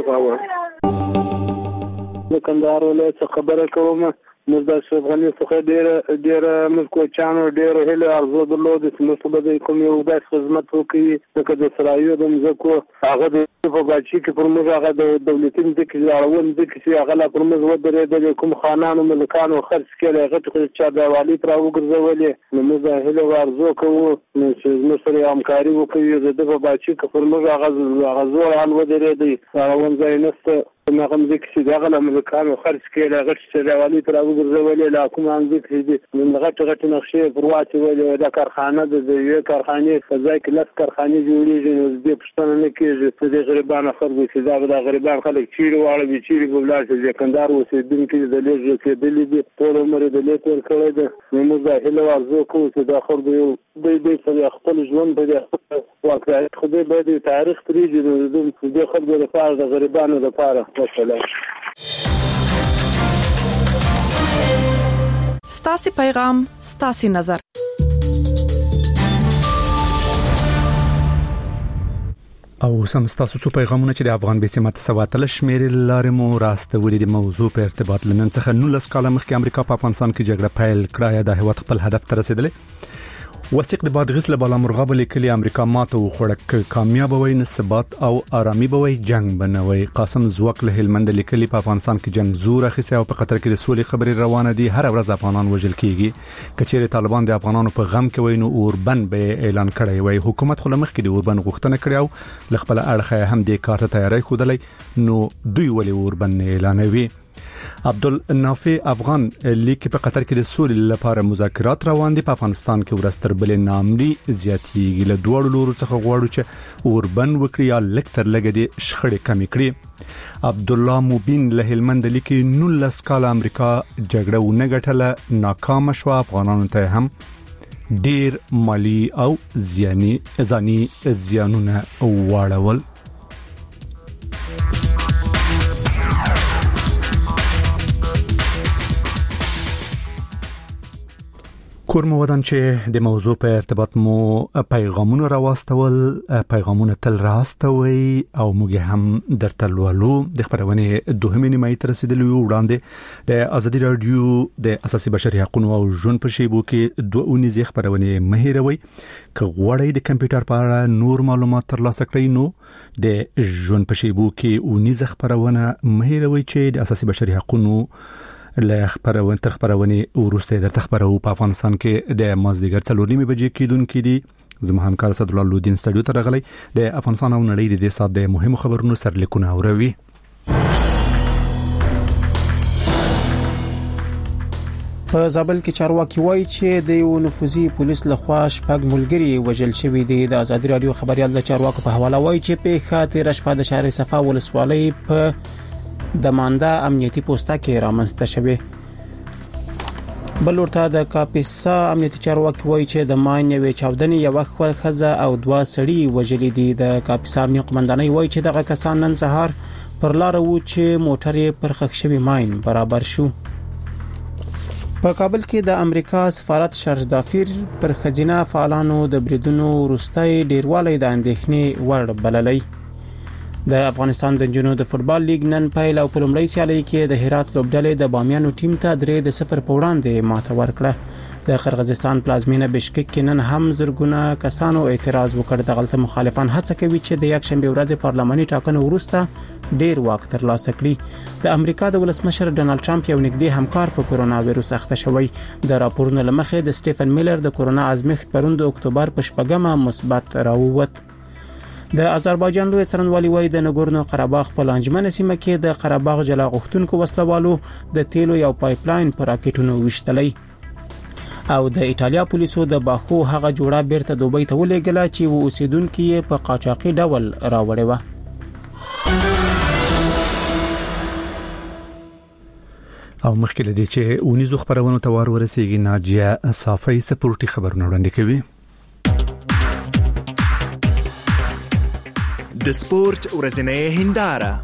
د کندهار ولایت خبره کوم. موږ د شیخ غنی څخه ډیر ډیر موږ کوچانو ډیر هله ارزو درلود چې موږ به کوم یو د خدمت وکړي لکه د سرایو د مزکو هغه د په باچی کې پر موږ هغه د دولتي مځکې اړوند د کسي هغه لا پر موږ ودرې د کوم خانانو ملکانو خرڅ کړي هغه ته چې د والی تر وګرځولې. نو موږ هله ارزو کوو چې موږ سره همکاري وکړو د په باچی کې پر موږ هغه هغه زور حل ودرې دی اړوند ځای نشته. هغه مځکې چې دغه ملکانو خرڅ کړي هغه چې د والی تر وګرځولې لا کوم مځکې دي نو غټ غټ نقشې پر واچي ولې د کارخانه د یو کارخانه په ځای کې لس کارخانه جوړېږي. نو دې پښتنه نه کېږي چې د غریبانو خلکو چې دا د غریبان خلک چیرې واړه دي چیرې بلار چې کندهار اوسېدونکي د لږ کې دلی دي ټول عمر د لیک ور کړی دی. نو موږ دا هله ورزو کوو چې دا خلک یو د دې په خپل ژوند په واقعي خدای به د تاریخ تریږي د خلکو لپاره د غریبانو لپاره. ستاسو پیغام ستاسو نظر. او سم ستاسو څو پیغامونه چې د افغان بسمت سواتل شمیرې لارې مو راستولې د موضوع په ارتباط لنن څخه نولس کاله مخکې امریکا په افغانستان کې جګړه پیل کړه. د هیواد خپل هدف ته رسیدلې. وثیق د بادغیس له بالا مرغاب لیکلي امریکا ماته وخوړه کامیاب وي نسبات او آرامي بوي جنگ بنوي. قاسم زوک له هلمند لیکلي په افغانستان کې جنگ زور اخیسته او په قطر کې د سولې خبري روانه دي. هر ورځ افغانان وژل کیږي. کچېره طالبان د افغانانو په غم کې وینو اوربن به اعلان کړی وي. حکومت خو لمخ کې د اوربن غوښتنه کړې او خپل اړخه هم د کارته تیاری خوده نو دوی ولې اوربن اعلانوي. عبدالنافع افغان لیک په قطر کې د سولې لپاره مذاکرات روان دي. په افغانستان کې ورستر بلې نامري زیاتېږي. له دوه لورو څخه غواړو چې اوربن وکړي یا لکتر لګ دي شخړې کمی کړي. عبد الله مبین له هلمند لیک نولس کال امریکا جګړه ونه ګټله، ناکام شو. افغانانو ته هم ډیر مالی او زیانی ځاني زیانونه واړول. کورم ودان چې د موضوع په ارتباط مو پیغامونه راوستول، پیغامونه تل راستوي او موږ هم درته لولو. د خبرونه دوهمه نیمه تر رسیدلو وړاندې د ازادي رادیو د اساسي بشري حقوقو او ژوند په شیبو کې دوه اونیزه خبرونه مهیروي. که غوړی د کمپیوټر په اړه نور معلومات ترلاسه کړئ نو د ژوند په شیبو کې اونیزه خبرونه مهیروي چې د اساسي بشري حقوقو له خبرونه تر خبرونه ورسته د تخبرو په افغانستان کې د مازدیګر څلور نیمه بجې کېدونکې دي. زما همکار صد الله لودین سټډیو ته راغلی د افغانستان او نړۍ د دې سات د مهمو خبرونو سرلیکونه اوروي. په زابل کې چارواکي وایي چې د یو نفوذي پولیس لخوا شپږ ملګري وژل شوي دي. د ازادي رادیو خبريال د چارواکو په حواله وایي چې په خاطر شپه د شهر صفا ولسوالۍ په د مانده امنیتي پوسټه کې رامنځته شوه. بل ورته د کاپیسا امنیتي چارواکي وایي چې د ماین یوې چاودنې یو خزه او دوه سړي وژلي دي. د کاپیسا امنیتي قومندانۍ وایي چې دغه کسان نن سهار پر لار وو چې موټر یې پر خښ شوی ماین برابر شو. په کابل کې د امریکا سفارت شرجدافیر پر خزینه فعالانو د بریدونو وروستي ډیروالی د اندېښنې وړ بللی. د افغانستان د جنوب د فوتبال لیګ نن پیل او په لومړی سیالي کې د هرات لوبډلې د بامیانو ټیم ته درې د صفر په وړاندې ماته ورکړه. د قرغیزستان پلازمینه بشکک کې نن هم زرګونه کسانو اعتراض وکړ. د غلطه مخالفان هڅه کوي چې د یک شنبه ورځ پارلماني ټاکنو وروسته ډیر واک ترلاسه کړي. د امریکا د ولسمشر ډونالد ټرمپ یو نږدې همکار په کورونا وایروس اخته شوی. د راپورونو لمخې د سټیفن میلر د کورونا ازمېښت پروند د اکتوبر په شپږمه مثبت راووت. د آذربایجان لوی څرنوالي وایي د نګورنو قرهباغ په لانجمن سیمه کې د قرهباغ جلا غوښتونکو وسلوالو د تیلو یو پایپ لاین پر راکټونو وشتلی. او د ایتالیا پولیسو د باخو هغه جوړه بیرته دوبۍ ته ولېږله چې و اوسیدونکو یې په قاچاقي ډول راوړې و. او مخکې لدی چې اونیزو خبرونو ته وار ورسیږي ناجیه صافی سپورټي خبرونه وړاندې کوي. د سپورت ورځنۍ هنداره.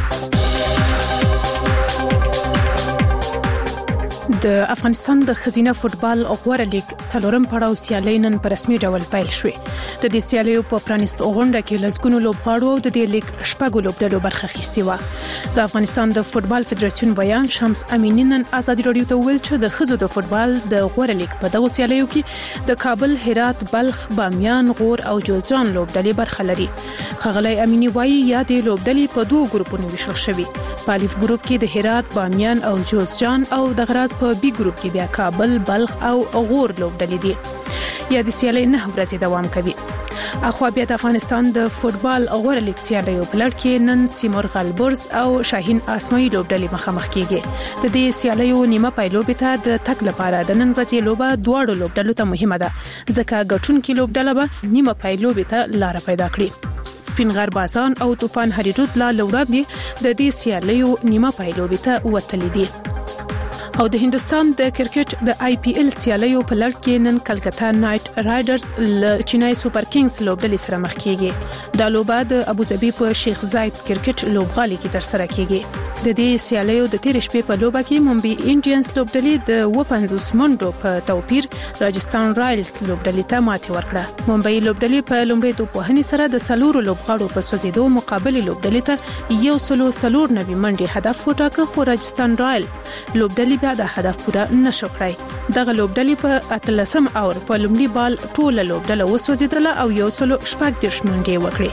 د افغانستان د خزینه فوتبال غوړه لیگ څلورم پړاو سیالي نن په رسمي ډول پیل شوې. د دې سیالي په پرانیست غونډه کې لږګونو لوبغاړو او د دې لیگ شپږو لوبډلو برخه اخیستې و. د افغانستان د فوتبال فدراسیون ویان شمس امینی نن ازادي رادیو ته ویل چې د خزو د فوتبال د غوړه لیگ په دغه سیالیو کې د کابل، هرات، بلخ، بامیان، غور او جوزجان لوبډلې برخه لري. خغلی امینی وایي یا د لوبډلې په دوه ګروپونو ویشل شوي. په الف ګروپ کې د هرات، بامیان او جوزجان او د غراز په بي ګروپ کې بیا کابل، بلخ او غور لوبډلې دي. یا د سیالي نه ورځې دوام کوي. اخو بیا د افغانستان د فوتبال غوړه لیگ سیالیو په لړ کې نن سیمور غلبرز او شاهین اسماعیل لوبډلې مخامخ کیږي. د دې سیالیو نیمه پایلوبې ته د تک لپاره د نن ورځې لوبه دواړو لوبډلو ته مهمه ده ځکه ګټونکو لوبډله به نیمه پایلوبې ته لار پیدا کړي. سپین غر بازان او طوفان هریرود لا لوړابدي د دې سیالیو نیمه پایلوبې ته وتلې دي. او د هندستان د کرکټ د آی پی ایل سیالیو په لړ کې نن کلکتا نایټ رایډرز له چینای سوپر کینګز لوبډلې سره مخ کیږي. د لوبه د ابوظبي په شیخ زاید کرکټ لوبغالي کې تر سره کیږي. د دې سیالیو د تیر شپې په لوبه کې ممبئی انډینز لوبډلې د پنځوس منډو په توپیر راجستان رایلز لوبډلې ته ماتې ورکړه. ممبئی لوبډلې په لومړي توپوهنې سره د سلورو لوبغاړو په سوزیدو مقابل لوبډلې ته یو سلو سلور نوي منډي هدف وټاکه، خو راجستان رایل لوبډلې د هدف پوره نشو کړی. دغه لوبډلې په اتلسم اور په لومړي بال ټول لوبډله وسوځیدله او یو سلو شپږ دیرش منډې وکړې.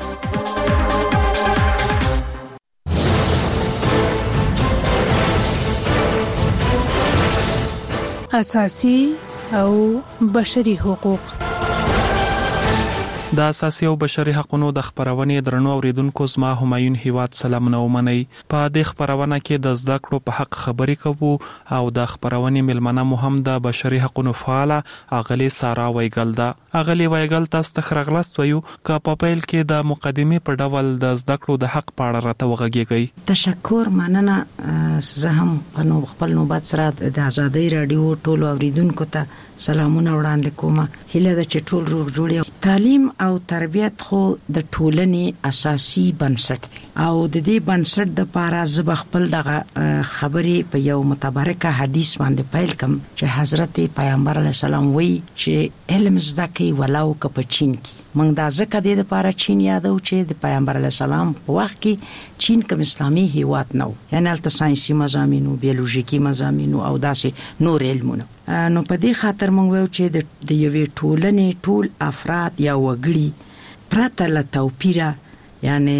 اساسي او بشري حقوق. د اساسي او بشري حقوقو د خبرونې درنو اوریدونکو زما همایون هیواد سلامونه ومني. په دې خبرونه کې د زده کړو په حق خبرې کوو او د خبرونې ملمنه مهم د بشري حقوقو فعال اغلی سارا وایګل دا اغلی وایګل تاسو ته خرغلست ویو ک په پیل کې د مقدمه په ډول د زده کړو د حق په اړه راته وغږیږي. تشکر مننه. زه هم په خپل نوبت سره د ازادي رادیو ټول اوریدونکو ته سلامونه وړاندې کوم. هله د چټول روغ جوړي تعلیم او تربیت خو د ټولنې اساسي بنسټ دی او د دې بنسټ د پاره زب خپل دغه خبرې په یو متبرکه حدیث باندې پیل کوم چې حضرت پیغمبر علی السلام وی چې علم زده کی ولو ک په چین کې موږ دا ځکه د لپاره چین یادو چې د پیغمبر علی السلام په وخت کې چین کوم اسلامي هیواد نو یعنی الته ساينسي مضامینو بیولوژیکي مضامینو او داسې نور علمونه. نو په دې خاطر موږ وایو چې د یوې ټولنې ټول افراد یا وګړي پرته له توپیره یعنی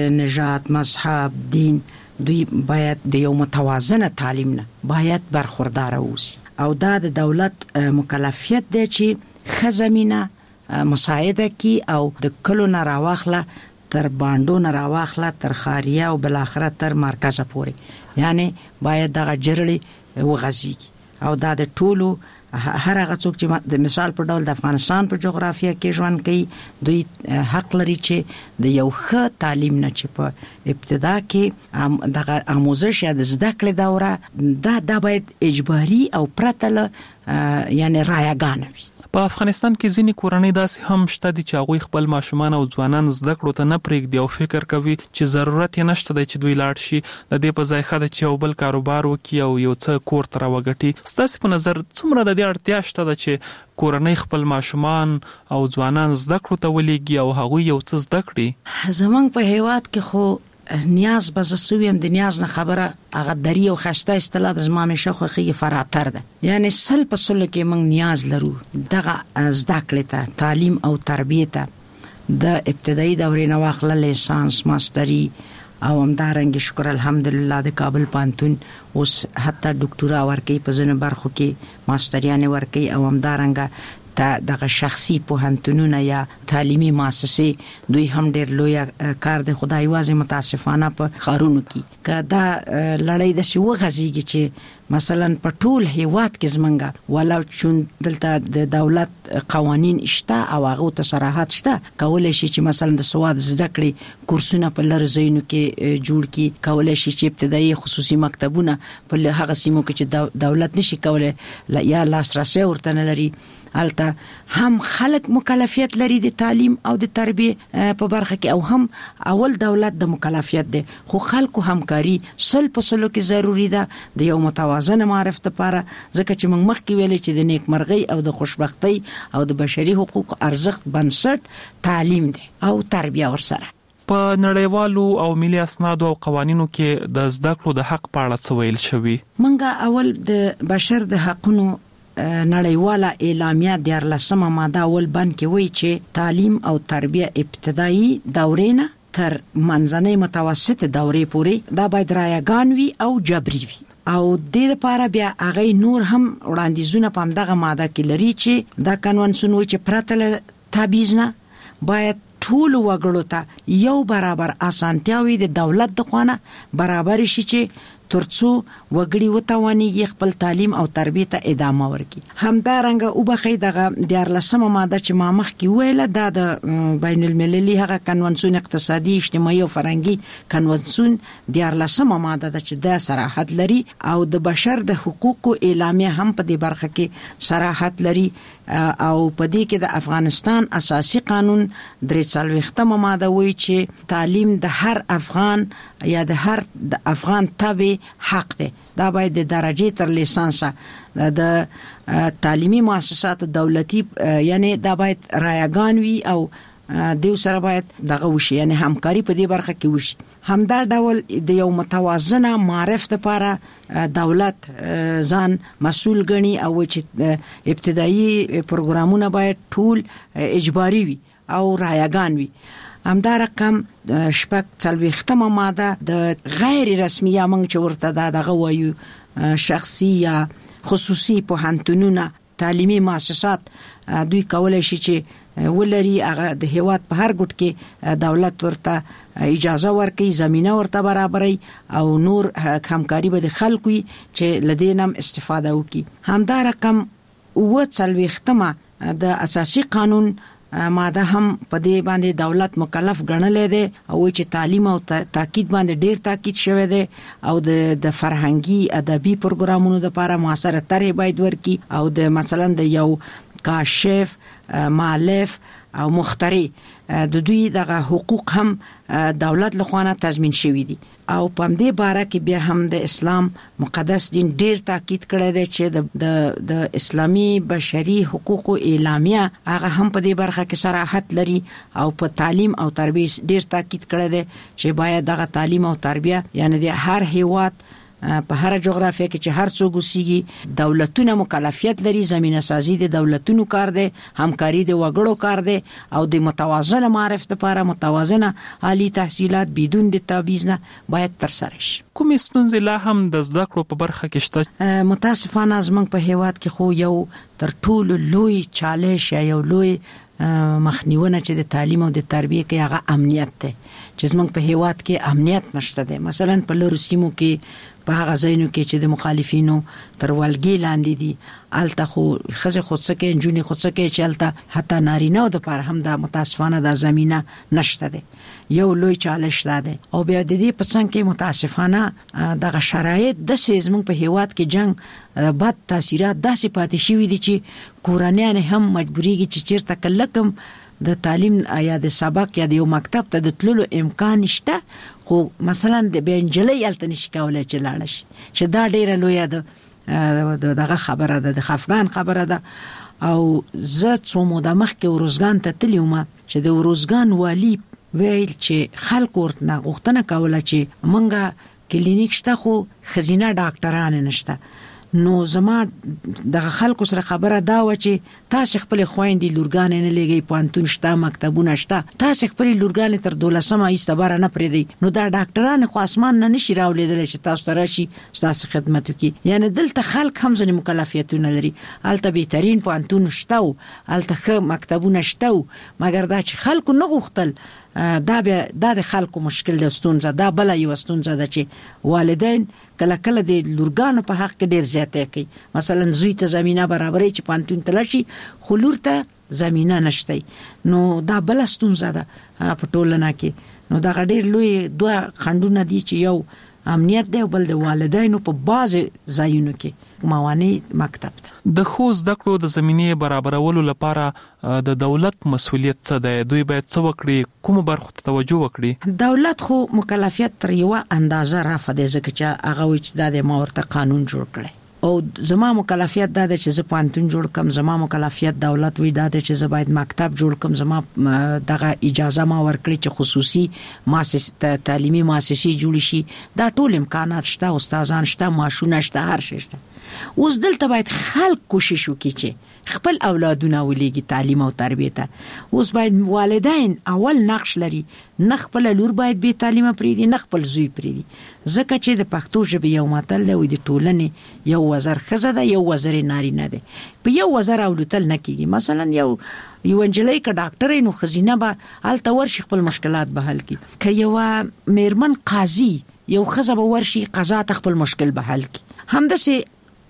نژاد مذهب دین دوی باید د یو متوازنه تعلیم نه باید برخوردار اوسي او دا د دولت مکلفیت دی چې خزمینه مساعده کی او د کلو نه راواخله تر باندو نه راواخله تر خاریه او بل اخره تر مرکز پورې یعنی باید دغه جرړي وغځي او دا د ټولو هر هغه څوک چې د مثال په ډول د افغانستان په جغرافیه کې ژوند کوي دوی حق لري چې د یو ښه تعلیم نه چې په ابتدا کې د آموزش یا د زده کړې دوره دا د باید اجباري او پرته له یعنی رایګان وي. په افغانستان کې ځینې کورنۍ داسې هم شته دي چې هغوی خپل ماشومان او ځوانان زده کړو ته نه پرېږدي او فکر کوي چې ضرورت یې نشته دی چې دوی لاړ شي د دې په ځای ښه ده چې یو بل کاروبار وکړي او یو څه کور ته راوګټي. ستاسې په نظر څومره د دې اړتیا شته ده چې کورنۍ خپل ماشومان او ځوانان زده کړو ته ولېږي او هغوی یو څه زده کړي؟ زمونږ په هیواد کې خو نیاز به زسویم د نیاز نه خبره هغه دری او خسته اصطلاح د زما مشه خوخي فراتر ده یعنی سل په سل کې موږ نیاز لرو دغه زده کړې ته تعلیم او تربیت ته د ابتدایي دورې نه واخله لیسانس ماستری او همدارنګه شکر الحمدلله د کابل پانتون اوس حتی ډاکټورا ورکې په ځنه برخو کې ماستریانه ورکې او همدارنګه دغه شخصي پوهنتونونه یا تعلیمي مؤسسې دوی هم ډېر لوی کار دی. خدای واځي متاسفانه په خارونو کې کدا لړۍ د شو غزيږي چې مثلا په ټول هیواد کې زمونږه ولو چون دلته د دولت قوانين شته او هغه ته صراحت شته کولای شي چې مثلا د سواد زده کړې کورسونه په لر زینو کې جوړ کی کولای شي چې ابتدایي خصوصي مکتبونه په هغه سیمو کې چې دولت نشي کولای یا لاسرسي ورته نه لري البته هم خلک مکلفیت لري د تعلیم او د تربیه په برخه کې او هم اول دولت د مکلفیت ده خو خلکو همکاري سل په سلو کې ضروری ده د یو متوازن معرفت لپاره ځکه چې موږ مخکې ویل چې د نیکمرغي او د خوشبختی او د بشري حقوق ارزښت بنسټ تعلیم ده او تربیه ورسره. په نړیوالو او ملي اسنادو او قوانینو کې د زده کړو د حق په اړه څه ویل شوی؟ منګه اول د بشر د حقونو نړیواله اعلامیه د لسمه ماده اول بند کې وایي چې تعلیم او تربیه ابتدایي دورې نه تر منځنۍ متوسط دورې پورې دا باید رایګان وي او جبري وي او د دې لپاره بیا هغه نور هم وړاندیزونه په دغه ماده کې لري چې دا قانون سنوي چې پرته تابعیض نه باید ټول وګړو ته یو برابر اسانتیاوي د دولت د خوانه برابر شي چې ترڅو وګړي وتوانيږي خپل تعلیم او تربیه ته ادامه ورکړي. همدارنګه او بخې دغه د لسمه ماده چې ما مخ کې ویله دا د بین المللي هغه کنونسیون اقتصادي اجتماعي او فرهنګي کنونسیون د لسمه ماده چې د صراحت لري او د بشر د حقوقو اعلامیه هم په دې برخه کې صراحت لري او په دې کې د افغانستان اساسي قانون درې څلوېښتمه ماده وایي چې تعلیم د هر افغان یا د هر د افغان تابع حق دی. دا باید د درجه تر لیسانس د تعلیمي مؤسسات دولتي یعنی دا باید رایګان وي او دیو سره باید دغه وشي یعنی همکاري په دې برخه کې وشي. همدا ډول د یو متوازنه معرفت لپاره دولت ځان مسؤل ګڼي او چې ابتدایي پروګرامونه باید ټول اجباري وي او رایګان وي. همدا رقم شپږ څلوېښتمه ماده د غیر رسمي یا موږ چې ورته دغه وایو شخصي یا خصوصي پوهنتونونه تعلیمي مؤسسات دوی کولای شي چې ولري هغه د هیواد په هر ګوټ کې دولت ورته اجازه ورکړي، زمينه ورته برابرې او نور همکاري به د خلکو چې لدینم استفاده وکړي. همدا رقم و څلوېښتمه د اساسي قانون ماده هم په دې باندې دولت مکلف ګڼلې ده او چې تعلیم او تاکید باندې ډیر تاکید شوی دی او د د فرهنګي ادبي پروګرامونو لپاره موثره طرح باید ورکړي او د مثلا د یو کاشف، مؤلف او مخترع د دوی دغه حقوق هم دولت لخوا تضمین شوی دي. او په دې باره کې بیا هم د اسلام مقدس دین ډیر تاکید کړی دی چې د د اسلامي بشري حقوقو اعلامیه هغه هم په دې برخه کې صراحت لري او په تعلیم او تربیه ډیر تاکید کړی دی چې باید دغه تعلیم او تربیه یعنی د هر هیواد په هر جغرافیه کې چې هر څوک اوسېږي دولتونه مکلفیت لري، زمينه سازي د دولتونو کار دی، همکاري د وګړو کار دی او د متوازنه معرفت لپاره متوازنه عالی تحصیلات بدون د تبعیض نه باید تر سره شي. کوم ستونزې لا هم د زده کړو په برخه کې شته؟ متاسفانه زمونږ په هیواد کې خو یو تر ټولو لوی چالش یا یو لوی مخنیونه چې د تعلیم او د تربیه کې هغه امنیت دی چې زمونږ په هیواد کې امنیت نشته دی. مثلا په لوري سیمو کې په هغه ځایونو کې چې د مخالفینو تر ولګي لاندې دي الته خو خزه خودسکه انجونی خودسکه چې الته حتی نارینه د پر هم د متاسفانه د زمينه نشته دی. یو لوی چالش ده او بیا د دې په څنګه کې متاسفانه دغه شرایط د سیزمن په هیواد کې جنگ بد تاثیرات داسې پاتې شوي دي چې کورنیان هم مجبوريږي چې چیرته کلکم د تعلیم یا د سبق یا د یو مکتب ته د تللو امکان نشته، خو مثلا د بنجلې الته نشي کولای چې لاړ شي چې دا ډیره لوی ده دغه خبره ده د افغان خبره ده. او زه څو موده مخکې ورزګان ته تلم چې د ورزګان والی ویل چې خلک ورته غوښتنه کوله چې مونږه کلینیک شته خو خزینه ډاکټران نشته. نو زما د خلکو سره خبره دا و چې تاسو خپل خويندې لورګان نه لګي پانتون شته مکتبونه شته تاسو خپل لورګان تر دولسمه ایستبار نه پرې نو دا ډاکټران خو اسمان نه نشي راولېدل چې تاسو سره شي تاسو خدمت وکي. یعنی دلته خلک هم ځنې مکلفیتونه لري، الته بهترین پانتون شته، الته مکتبونه شته، مګر دا چې خلکو نه غوښتل دا به د خلکو مشکل د ستونزه دا بل یو ستونزه ده چې والدین کله کله د لورګانو په حق کې ډیر زیاته کوي. مثلا زوی ته زمينه برابرې چې پانتون تلشي خو لور ته زمينه نشته، نو دا بل ستونزه ده په ټولنه کې. نو دا ډیر لوی دوه خندونه دي چې یو امنیت دی او بل د والدینو په بازي ځایونو کې موانع مکتب ده. د خو زده کړو د زمینه برابرولو لپاره د دولت مسؤلیت څه دی؟ دوی باید څه وکړي؟ کوم برخو ته توجه وکړي؟ دولت خو مکلفیت تر یو اندازه رافع دی ځکه چې هغه وچ د مورته قانون جوړ کړي او زما مکلفیت دا چې زه پانتون جوړ کم، زما مکلفیت دولت وی دا چې زه باید مکتب جوړ کم، زما دغه اجازه ما ورکړي چې خصوصي مؤسسه تعلیمي مؤسسه جوړ شي. دا ټول امکانات شته، استادان شته، ماشونه شته، هر شي شته. اوس دلته باید خلک کوشش وکړي چې خپل اولادونه ولېږي تعلیم او تربیه ته. اوس باید والدین اول نقش لري، نه خپل لور باید به تعلیم پریدي نه خپل زوی پریدي، ځکه چې د پښتو ژبې یو متل دی د ټولنې یو وزر خزه ده یو وزر نارینه ده، په یو وزر اولتل نه کیږي. مثلا یو یو انجلۍ ک ډاکټر نو خزینه به الته ورشي خپل مشکلات به حل کی، ک یو میرمن قاضي یو خزه به ورشي قضا خپل مشکل به حل کی. همداسې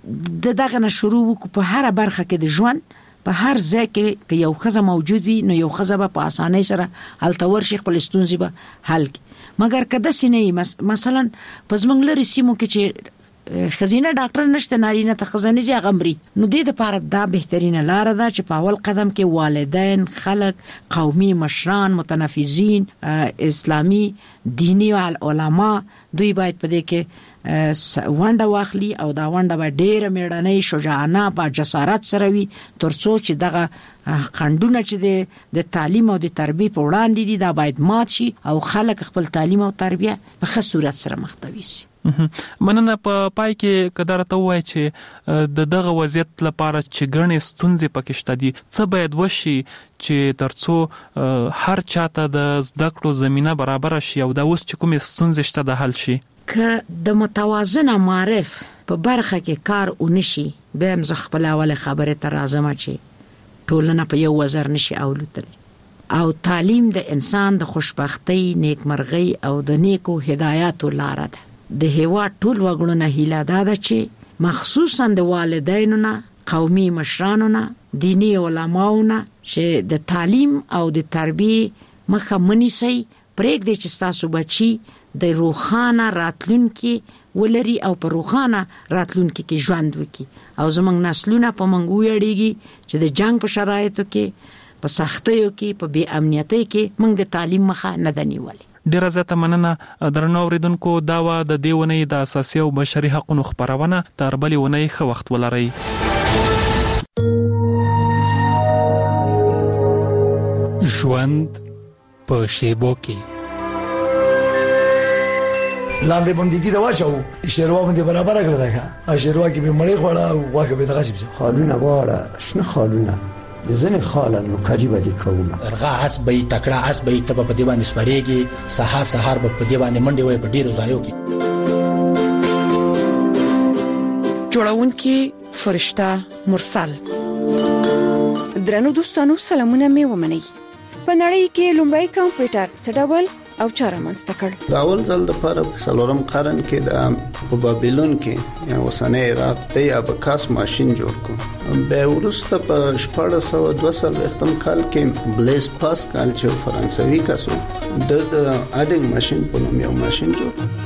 د دغه نه شروع وکړو په هر برخه کې د ژوند په هر ځای کې کې یو خزه موجود وي نو یو خزه به په اسانۍ سره هلته ورشي خپل ستونزې به حل کی. مګر کده سینې مثلا په زمنګ لري سیمو کې چې خزینه ډاکټر نشته نارینه ته خزانه جي غمري، نو د دې لپاره دا بهترینه لار ده چې په اول قدم کې والدین، خلک، قومي مشران، متنفذین، اسلامی دینی علما دوی باید په دې کې ونده واخلي او دا ونده به ډیره میړنۍ شجاعانه په جسارت سره وي ترڅو چې دغه خندونه چې د تعلیم او د تربیه په وړاندې دي دا باید مات شي او خلک خپل تعلیم او تربیه په ښه صورت سره مخته شي. مننه. په پای کې کدار ته وای چې د دغه وضعیت لپاره چې ګڼې ستونزې پکې شته دي څه باید وشي چې ترڅو هر چاته د زده کړو زمينه برابر شي او دا اوس چې کومې ستونزې شته د حل شي؟ که د متوازنه معرف په برخه کې کار ونشي به هم خپل اوله خبره تر اعظم چې ټولنه په یو وزر نشي اولتل او تعلیم د انسان د خوشبختی نیکمرغي او د نیکو هدایاتو لار ده د هوا ټول وګړو هیله ده چې مخصوصا د والدینو نه قومي مشرانو نه دینی علماو نه چې د تعلیم او د تربیه مخه منیسي پرېږ دي چې تاسو بچي د روخانه راتلونکي ولري او په روخانه راتلونکي کې ژوند وکړي او زمونږ نسلونه په منګو یړيږي چې د جنگ په شرایطو کې په سختیو کې په بی امنیتۍ کې موږ د تعلیم مخه نه دنیولې ډیره زیاته مننه درنو اوریدونکو دا و د دې ونې د اساسي او بشري حقوقو خبرونه تر بلې ونې ښه وخت ولرئ. ژوند په شیبو کې لاندې باندې کی دا واچو شیروا باندې برابر کړل دا شیروا کې به مړې خوړه او واګه به دغه شي خالونه واړه شنه خالونه زنه خالن نو کاجی باندې کومه ارغا اس به تکړه اس به تب په دی باندې سپریږي سحر سحر په دی باندې منډي وای په ډیرو ځایو کې جوړون کې فرشته مرسل. درنو دوستانو سلامونه مې ومنئ. په نړۍ کې لومړی کمپیوټر څه ډول او چاره منځته کړ؟ د اول ځل د پاره په څلورم قرن کې د بابلون کې یا اوسنۍ عراق د ابکاس ماشين جوړ کړ. به ورسته په شپږ سوه دوه څلوېښتم کال کې بلیس پاسکال چې فرانسوي کسو د اډینګ ماشين په نوم یو ماشين جوړ کړ.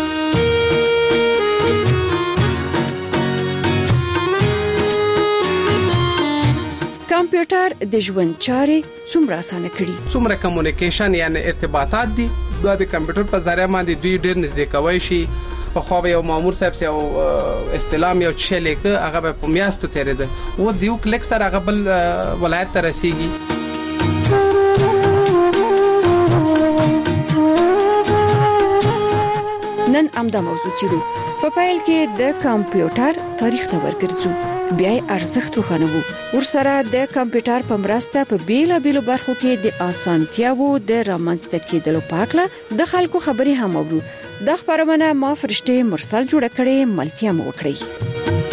کمپیوټر د ژوند چارې څومره اسانه کړي؟ څومره کمیونیکیشن یعنی ارتباطات دي دا د کمپیوټر په ذریعہ باندې دوی ډیر نږدې کوي شي. په خو به یو مامور صاحب سي او استلام یو چې لیک هغه په میاستو تیرېده و دیو کلیک سره هغه بل ولایت ته رسیږي. نن امدا موضوع چیرو په پایل کې د کمپیوټر تاریخ ته ورګرځو بیا ارزښت وخنوو ورسره د کمپیوټر په مرسته په بیلا بیلو برخو کې د اسانتیاو د رامنځته کېدلو په اړه د خلکو خبري هم اورو. د خبرونه ما فرشته مرسل جوړ کړي ملتیا مو وکړي.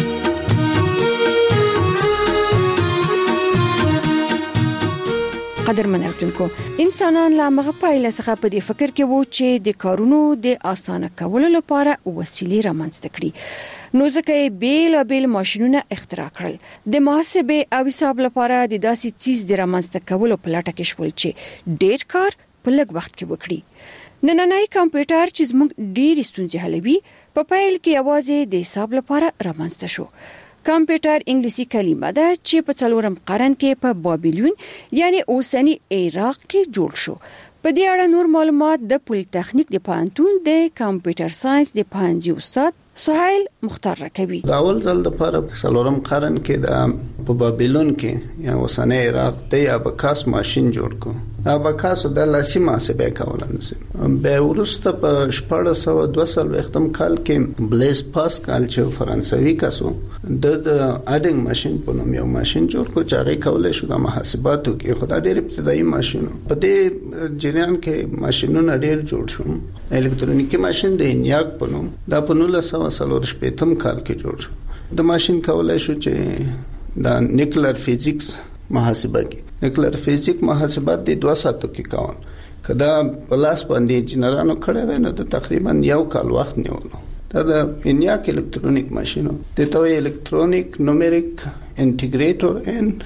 قدرمن اوریدونکو انسانان لا مغه پایله څخه په دې فکر کې وو چې د کارونو د اسانه کولو لپاره وسیلې رامنځته کړي نو ځکه بیل بیل ماشينونه اختراع کړل. د محاسبه او حساب لپاره د داسې چیز د رامنځته کولو په لټه کې شول چې ډېر کار په لږ وخت کې وکړي. نننۍ کمپیوټر چې زموږ ډېری ستونزې حلوي په پایل کې یوازې د حساب لپاره رامنځته شو. کمپیوټر انګلیسي کلمه ده چې په څلورم قرن کې په بابلون یعنی اوسنی عراق کې جوړ شو. په دې اړه نور معلومات د پولی تخنیک د پانتون د کمپیوټر ساينس د پانځي استاد سهیل مختار راکوي. د اول ځل د پاره په څلورم قرن کې د په بابلون کې یا اوسنی عراق د ابکاس ماشين جوړ کړ. ابکاس د لاسي محاسبه کولای به ورسته په شپږ سوه دوه څلوېښتم کال کې بلیس پاسکال چې فرانسوي کسو د اډینګ ماشين په نوم یو ماشين جوړ کړ چې هغه کولای شو د محاسباتو کې خدای ډېر ابتدایي ماشين په دې جریان کې ماشينونه ډېر جوړ شو. الکترونیکی ماشين د انیاک په نوم د په نولس سوه څلور شپېتم کال کې جوړ شو. د ماشين کولای شو چې د نیوکلیر فزیکس محاسبه کې نیوکلیر فزیک محاسبات د دوه ساعتو کې کاون کدا پلاس باندې انجنیرانو کړه ویني د تقریبا یو کال وخت نیولو. دا د انیاک الکترونیک ماشينو د توي الکترونیک نومریک انټیګریټر ان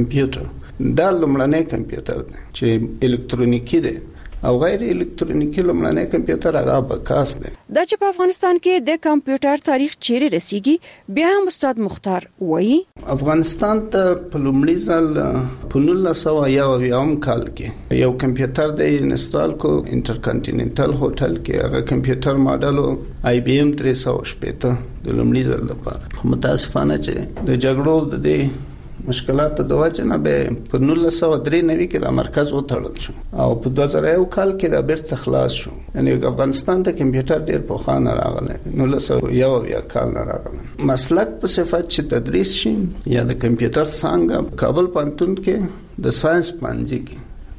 کمپیوټر دا لومړنی کمپیوټر دی چې الکترونیکی دی او غیر الکترونیکی لومړنی کمپیوټر هغه ابکاس دی. دا چې په افغانستان کې د کمپیوټر تاریخ چیرې رسیږي بیا هم استاد مختار وایي افغانستان ته په لومړي ځل په نولس سوه یوویشتم کال کې یو کمپیوټر د انسټال کو انټرکانټیننټل هوټل کې هغه کمپیوټر ماډل آی بی ایم درې سوه شپېته د لومړي ځل لپاره متاسفانه چې د جګړو د دې مشکلات د واچنه به په نولس سوه درې نوي کې د مرکز وټړل شو او په دوه زره یو کال کې د بیرته خلاص شو. یعنی افغانستان ته کمپیوټر ډېر په خانه راغلی نولس سوه یو کال نه راغلی. مسلک په صفت چې تدریس شي یا د کمپیوټر څنګه کابل پانتون کې د ساينس پانځي کې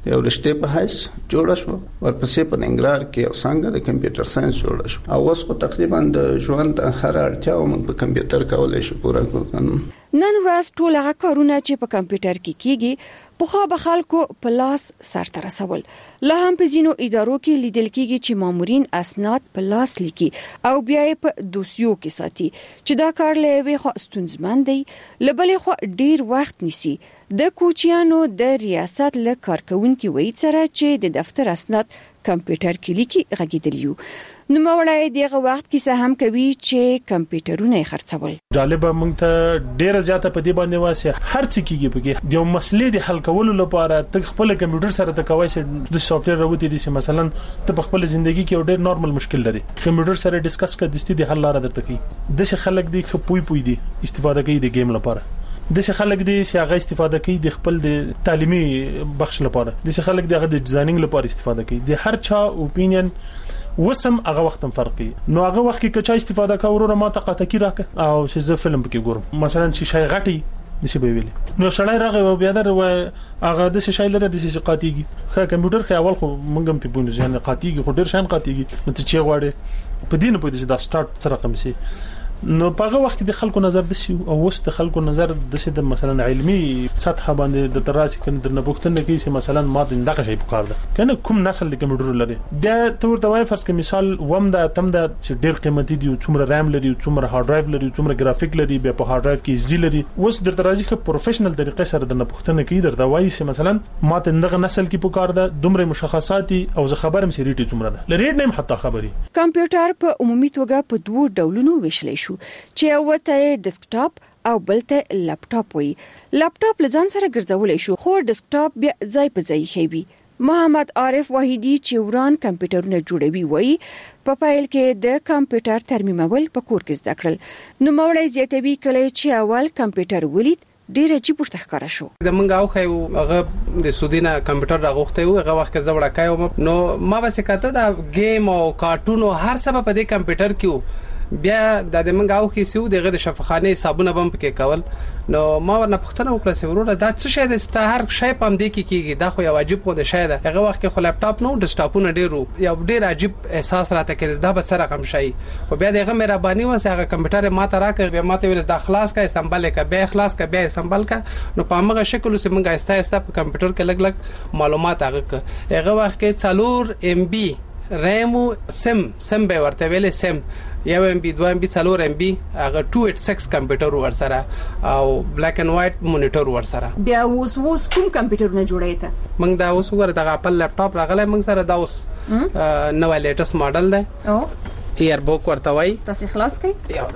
یو رشته په حیث جوړ شو، ورپسې په ننګرهار کې یو څنګه د کمپیوټر ساينس جوړ شو، او اوس خو تقریبا د ژوند هر اړتیا موږ په کمپیوټر کولای شو پوره کړو. نن ورځ ټول هغه کارونه چې په کمپیوټر کې کیږي په خو به خلکو په لاس سرته رسول. لا هم په ځینو ادارو کې لیدل کیږي چې مامورین اسناد په لاس لیکي او بیا یې په دوسیو کې ساتي چې دا کار له یوې خوا ستونزمن دی، له بلې خوا ډیر وخت نیسي. د کوچیانو د ریاست له کارکونکو وایي سره چې د دفتر اسناد کمپیوټر کې لیکي غږیدلیو. نو مولای دغه وخت کې هم کوي چې کمپیوټرونه خرڅول. جالب مونږ ته ډیره زیاته په دې باندې واسه هر څه کیږي پکې د یو مسلې د حل کولو لپاره ته خپل کمپیوټر سره ته کوي چې د سافټویر راوتی دي چې مثلا ته په خپل ژوندۍ کې ډیر نورمال مشکل لري، کمپیوټر سره ډیسکس کړه د ستې د حل لاره درته کوي. د څه خلک دي خپوي پوي دي استفاده کوي د گیم لپاره، د څه خلک دي چې هغه استفاده کوي د خپل د تعلیمي بخش لپاره، د څه خلک دي هغه د ډیزاینینګ لپاره استفاده کوي. د هر چا اوپینین وسم هغه وخت هم فرقي. نو هغه وخت کې کچا استفاده کوي ما ته قطکی راکه او چې زه فلم پکې ګورم مثلا چې شای غټي نشي به ویلي، نو سړی راغی بیا در هغه د شای لره د شي قاتیږي. خا کمپیوټر خو اول خو مونږ هم په بونه ځان قاتیږي، خو ډیر شان قاتیږي. نو ته چې غواړې په دینه په دې دا سٹارټ سره کوم شي. نو په هغه وخت د خلکو نظر د شي او وست خلکو نظر د شي د مثلا علمي سطح باندې د تراسي کنه د نبوختنه کې چې مثلا ما د دغه شی په کار ده کنه کوم نسل د کمپیوټر لري دا تور د وای فرض کې مثال وم دا تم دا چې ډیر قیمتي دي، څومره رام لري، څومره هارد ډرایو لري، څومره ګرافیک لري، بیا په هارد ډرایو کې اس ډي لري. وس د تراسي په پروفیشنل طریقې سره د نبوختنه کې در دا وای چې مثلا ما ته دغه نسل کې په کار ده، دومره مشخصات او زه خبرم سریټي څومره ده لري نیم حتی خبري. کمپیوټر په عمومي توګه په دوه ډولونو ویشل شو چې ته ډیسکټاپ او بلته لپټاپ وي. لپټاپ لزان سره ګرځولای شو خو ډیسکټاپ بیا ځای په ځای خېبي. محمد عارف واحدی چې وران کمپیوټرونه جوړوي وایي په پایل کې د کمپیوټر ترمیمول په کور کې زده کړل. نو مولای زیاتوي کله چې اول کمپیوټر ولید ډیر عجیب ورته ښکارا شو. د منګ او خو هغه د سودینه کمپیوټر راغوخته و هغه وخت کې زوړه کایو نو ما به سکته دا گیم او کارټون او هر څه په دې کمپیوټر کې بیا د منګاو کې سیو دغه د شفاخانه حسابونه بم پکې کول. نو ما ورنه پښتنه وکړه چې وروره دا څه شی د ستهر شی پم دی کې کیږي دا خو یو عجیب خو د شی ده. هغه وخت کې خو لپټاپ نو ډیسکټاپونه ډیرو یو ډیر عجیب احساس راته کې دا به سره کم شي. او بیا دغه مهرباني وسه هغه کمپیوټر ما ته راکړ بیا ما ته ویل دا خلاص کا سمبل کا بیا خلاص کا بیا سمبل کا. نو په هغه شکل سه منګا استا استا په کمپیوټر کې لګ لګ معلومات هغه هغه وخت کې څلور ام بي رامو سم سم به ورته ویل سم یو ام بي دوه ام بي څلور ام بي هغه دوه سه شپږ کمپیوټر ور سره او بلیک اینڈ وایټ مونیټور ور سره. بیا اوس اوس کوم کمپیوټرونه جوړی ته موږ دا اوس ور دغه خپل لپټاپ راغلی موږ سره دا اوس نو لیټست ماډل دی او ایر بوک ورته وای تاسو خلاص کړئ یو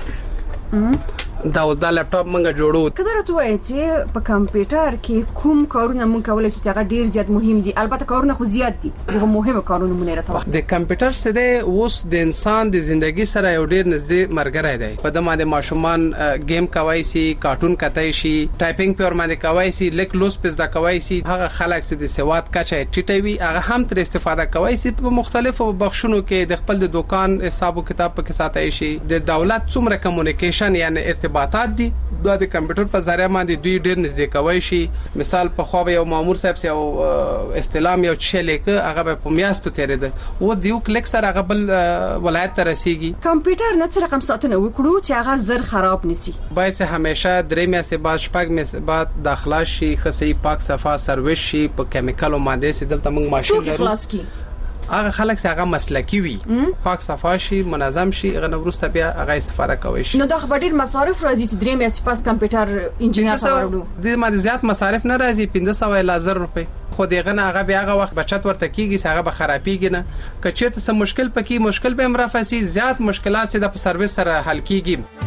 دا دا د لپټاپ منګه جوړو. کله راته وای چې په کمپیوټر کې کوم کارونه مونږ کولای شو چې هغه ډیر زیات مهم دي، البته کارونه خو زیات دي هغه مهمه کارونه مونږ راته. د کمپیوټر سره اوس د انسان د ژوندۍ سره یو ډیر نږدې مرګره دی. په دمه د ماشومان گیم کوي سي، کارټون کتای شي، ټایپینګ پر باندې کوي سي، لیک لوس پز دا کوي سي. هغه خلک چې د سواد کچه ټیټوي هغه هم تر استفاده کوي سي په مختلفو بخشونو کې د خپل د دکان حساب او کتاب په کې ساتي شي. د دولت څومره کمیونیکیشن یعنی ارتباطات دي دا د کمپیوټر په ذریعہ باندې دوی ډیر نږدې کوي شي. مثال په خو یو مامور صاحب سي او استلام یو چې لیکه هغه په میاستو تیرې ده او دیو کلیک سره هغه بل ولایت ته رسیږي. کمپیوټر نه څه رقم ساتنه وکړو چې هغه زر خراب نشي. باید چې همیشه درې میاشتې بعد شپږ میاشتې بعد داخله شي، خصي پاک صفه سرویس شي، په کیمیکل او ماده سي دلته موږ ماشين لرو. هغه خلک چې هغه مسلکی وي پاک صفه شي منظم شي هغه نورسته بیا هغه استفاده کوي شي. نو دا خبر مصارف راځي چې درې میاشتې پاس کمپیوټر انجینر سره د ماده زیات مصارف نه راځي پنځه سوه الی زر روپۍ. خو دغه نه هغه بیا هغه وخت بچت ورته کیږي چې هغه به خرابېږي نه. کچېرته سم مشکل پکې مشکل به مرافسي زیات مشکلات چې د سرویس سره حل کیږي.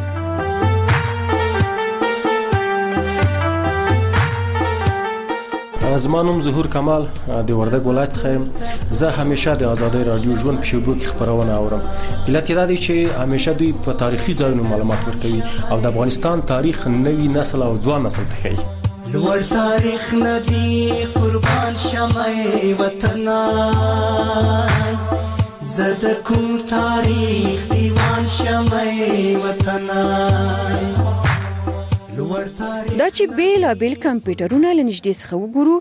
زمانوم ظهور کمال د وردګ ولایت څخه زه همیشه د آزادۍ رادیو ژوند په شبکې کې خبرونه اورم. علت دا دی چې همیشه دوی په تاریخي ځایونو معلومات ورکوي او د افغانستان تاریخ نوی نسل او ځوان نسل ته ښيي. لوړ تاریخ ندی قربان شمه وطن زد کوم تاریخ دیوان شمه وطن. دا چې بیل بیل کمپیوټرونه لنږدې څخه وګورو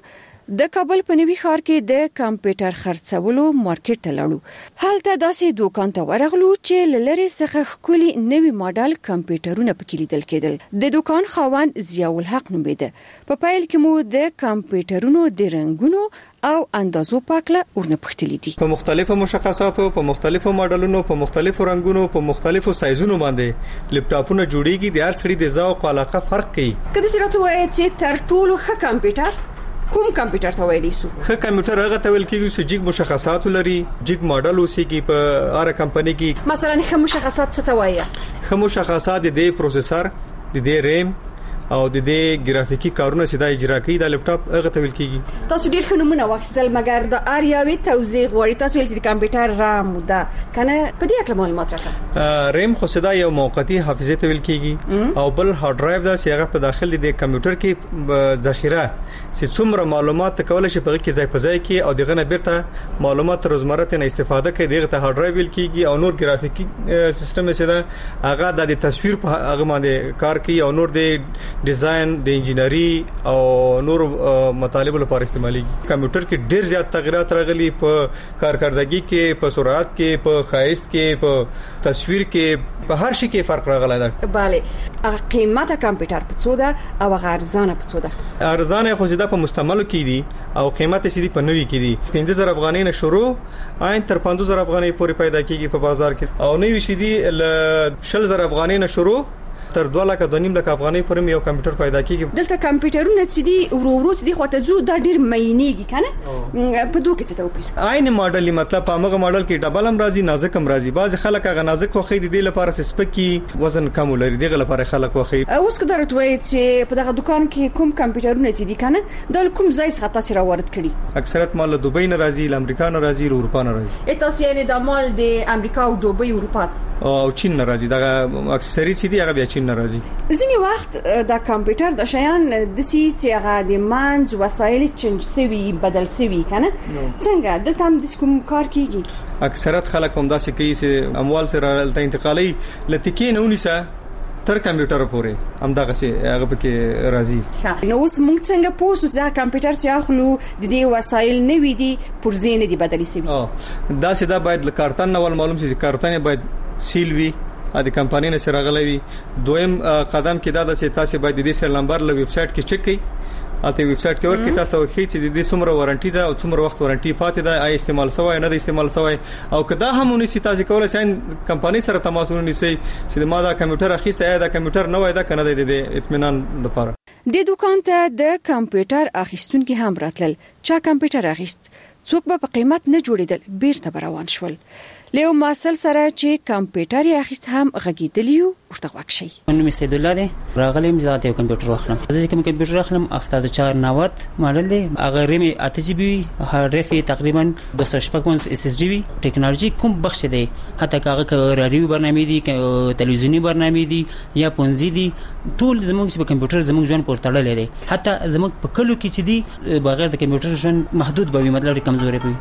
د کابل په نوي ښار کې د کمپیوټر خرڅولو مارکیټ ته لاړو. هلته داسې دوکان ته ورغلو چې لری څخه خولي نوي ماډل کمپیوټرونه پکې لیدل کېدل. د دوکان خاوند ضیاء الحق نومېده. په پایل کې مو د کمپیوټرونو د رنگونو او اندازو پاکله ورنه پختلې دي. په مختلفو مشخصاتو، په مختلفو ماډلونو، په مختلفو رنگونو، په مختلفو سایزونو باندې لپټاپونه جوړیږي. د هر سړي د ذوق او علاقه فرق کوي. کله چې راته وایي چې تر ټولو ښه کمپیوټر کوم کمپیوټر ته ویلی سو؟ ښه کمپیوټر هغه ته ویل کېږي چې جګ مشخصات لري، جګ ماډل اوسېږي په هر کمپنۍ کې. مثلا ښه مشخصات څه ته وایي؟ ښه مشخصات د پروسیسور، د دې ریم او د دې ګرافیکي کارونه سیده اجرا کوي. د لپټاپ هغه ته ویل کېږي. تاسو ډیر ښه نمونه واخیستل، مګر د اریاوي توضیح غواړي. تاسو ویل چې کمپیوټر رام ده کنه، په دې اړه معلومات راکړه. ریم خو سیده یو موقتی حافظه ته ویل کېږي او بل هارد ډرایو ده چې هغه په داخل دي د کمپیوټر کې ذخیره چې څومره معلومات تکول شي په کې ځای په ځای کې او دغه نه بیرته معلومات روزمره ته استفاده کوي. دغه ته هارد ډرایو ویل کېږي. او نور ګرافیکي سیستم چې ده هغه د تصویر په هغه باندې کار کوي او نور د ډیزاین د انجینری او نور مطالب لپاره استعمالي. کمپیوټر کې ډیر زیات تغیرات راغلي په کارکردګي کې، په سرعت کې، په خایست کې، په تصویر کې، په هر شي کې فرق راغلی دی. bale هغه قیمت کمپیوټر په څو ده او هغه ارزانه په څو ده؟ ارزانه خو زیاده په مستعملو کې دي او قیمت یې سیدي په نوي کې دي. پنځه زره افغانۍ نه شروع عین تر پنځه زره افغانۍ پورې پیدا کیږي په بازار کې. او نوي شي دي ل شل زره افغانۍ نه شروع تر دوه لک د نیم لک افغانۍ پورې یو کمپیوټر پیدا کیږي. دلته کمپیوټرونه چې دي ورو ورو چې دي خواته زو دا ډیر مېنیږي کنه، په دوه کې څه توپیر؟ عین ماډل مطلب په هغه ماډل کې ډبل هم راځي، نازک هم راځي. بعض خلک هغه نازک خوخي دي د لپاره سپکی وزن کم لري، دغه لپاره خلک خوخي. اوس که درته وایي چې په دغه دکان کې کوم کمپیوټرونه چې دي کنه د کوم ځای څخه تاسو راوړت کړي؟ اکثریت مال دوبۍ نه راځي، امریکا نه راځي، اروپا نه راځي. تاسو یې د مال د امریکا او دوبۍ اروپا او چین نه راځي. دغه اکثری چې دي هغه بیا چین نه راځي. ځینې وخت د کمپیوټر د شیان د سي چې هغه د منځ وسایل چنج سوي بدل سوي کنه، څنګه دلته هم د کوم کار کیږي؟ اکثریت خلک هم داسې کوي چې اموال سره دلته انتقالي لتکې نه ونیسه تر کمپیوټر پورې هم دغه سي هغه پکې راځي. نو اوس موږ څنګه پوسو چې دا کمپیوټر چې اخلو د دې وسایل نه وي دي پر زین دي بدلی سي؟ اه دا سي دا باید ل کارتن نو معلوم شي چې کارتن باید سیل وي د کمپنۍ نه سره غلوي. دویم قدم کې دا د تاسو باید د دې سر نمبر له ویب سټ کې چک کړئ. اته ویب سټ کې ورکې تاسو وخی چې د دې څومره وارنټي ده او څومره وخت وارنټي پاتې ده، آی استعمال سوی نه د استعمال سوی. او کدا همونی سي تاسو کولای شئ کمپنۍ سره تماس ونیسئ چې ما دا کمپیوټر اخیسته یا دا کمپیوټر نه وای دا کنه د اطمینان لپاره. د دوکان ته د کمپیوټر اخیستونکو هم راتلل. چا کمپیوټر اخیست څوک به په قیمت نه جوړیدل، بیرته روان شول. لیو ماسل سره چې کمپیوټر یې اخیست هم غږیدلیو ورته واکشي. نو سید الله دی راغلم ځات یو کمپیوټر واخلم. زه کوم کمپیوټر واخلم هفتاد و چهار نود ماډل دی. هغه ریم اته جی بي هارد ډرایو تقریبا دوه سوه شپږ اس اس ډي وي. ټیکنالوژي کوم بخش دی، حتی هغه رادیو برنامه دي، تلویزیونی برنامه دي یا پونزي دي، ټول زموږ په کمپیوټر زموږ ژوند پورته تړلې دي. حتی زموږ په کلو کې چې دي بغیر د کمپیوټر ژوند محدود به وي، مطلب کمزوري وي.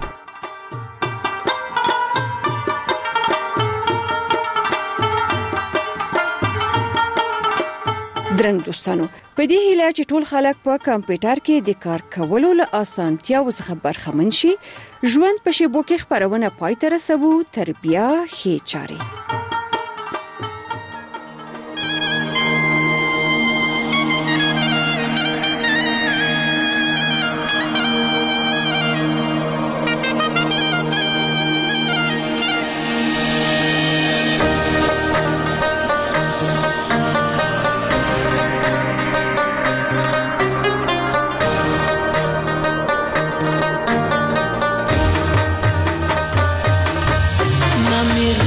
درنګ دوستانو، په دې هیله چې ټول خلک په کمپیوټر کې د کار کولو له اسانتیاو څخه برخمن شي، ژوند په شیبو کې خبرونه پای ته رسوو. تربیه ښې چارې. Mami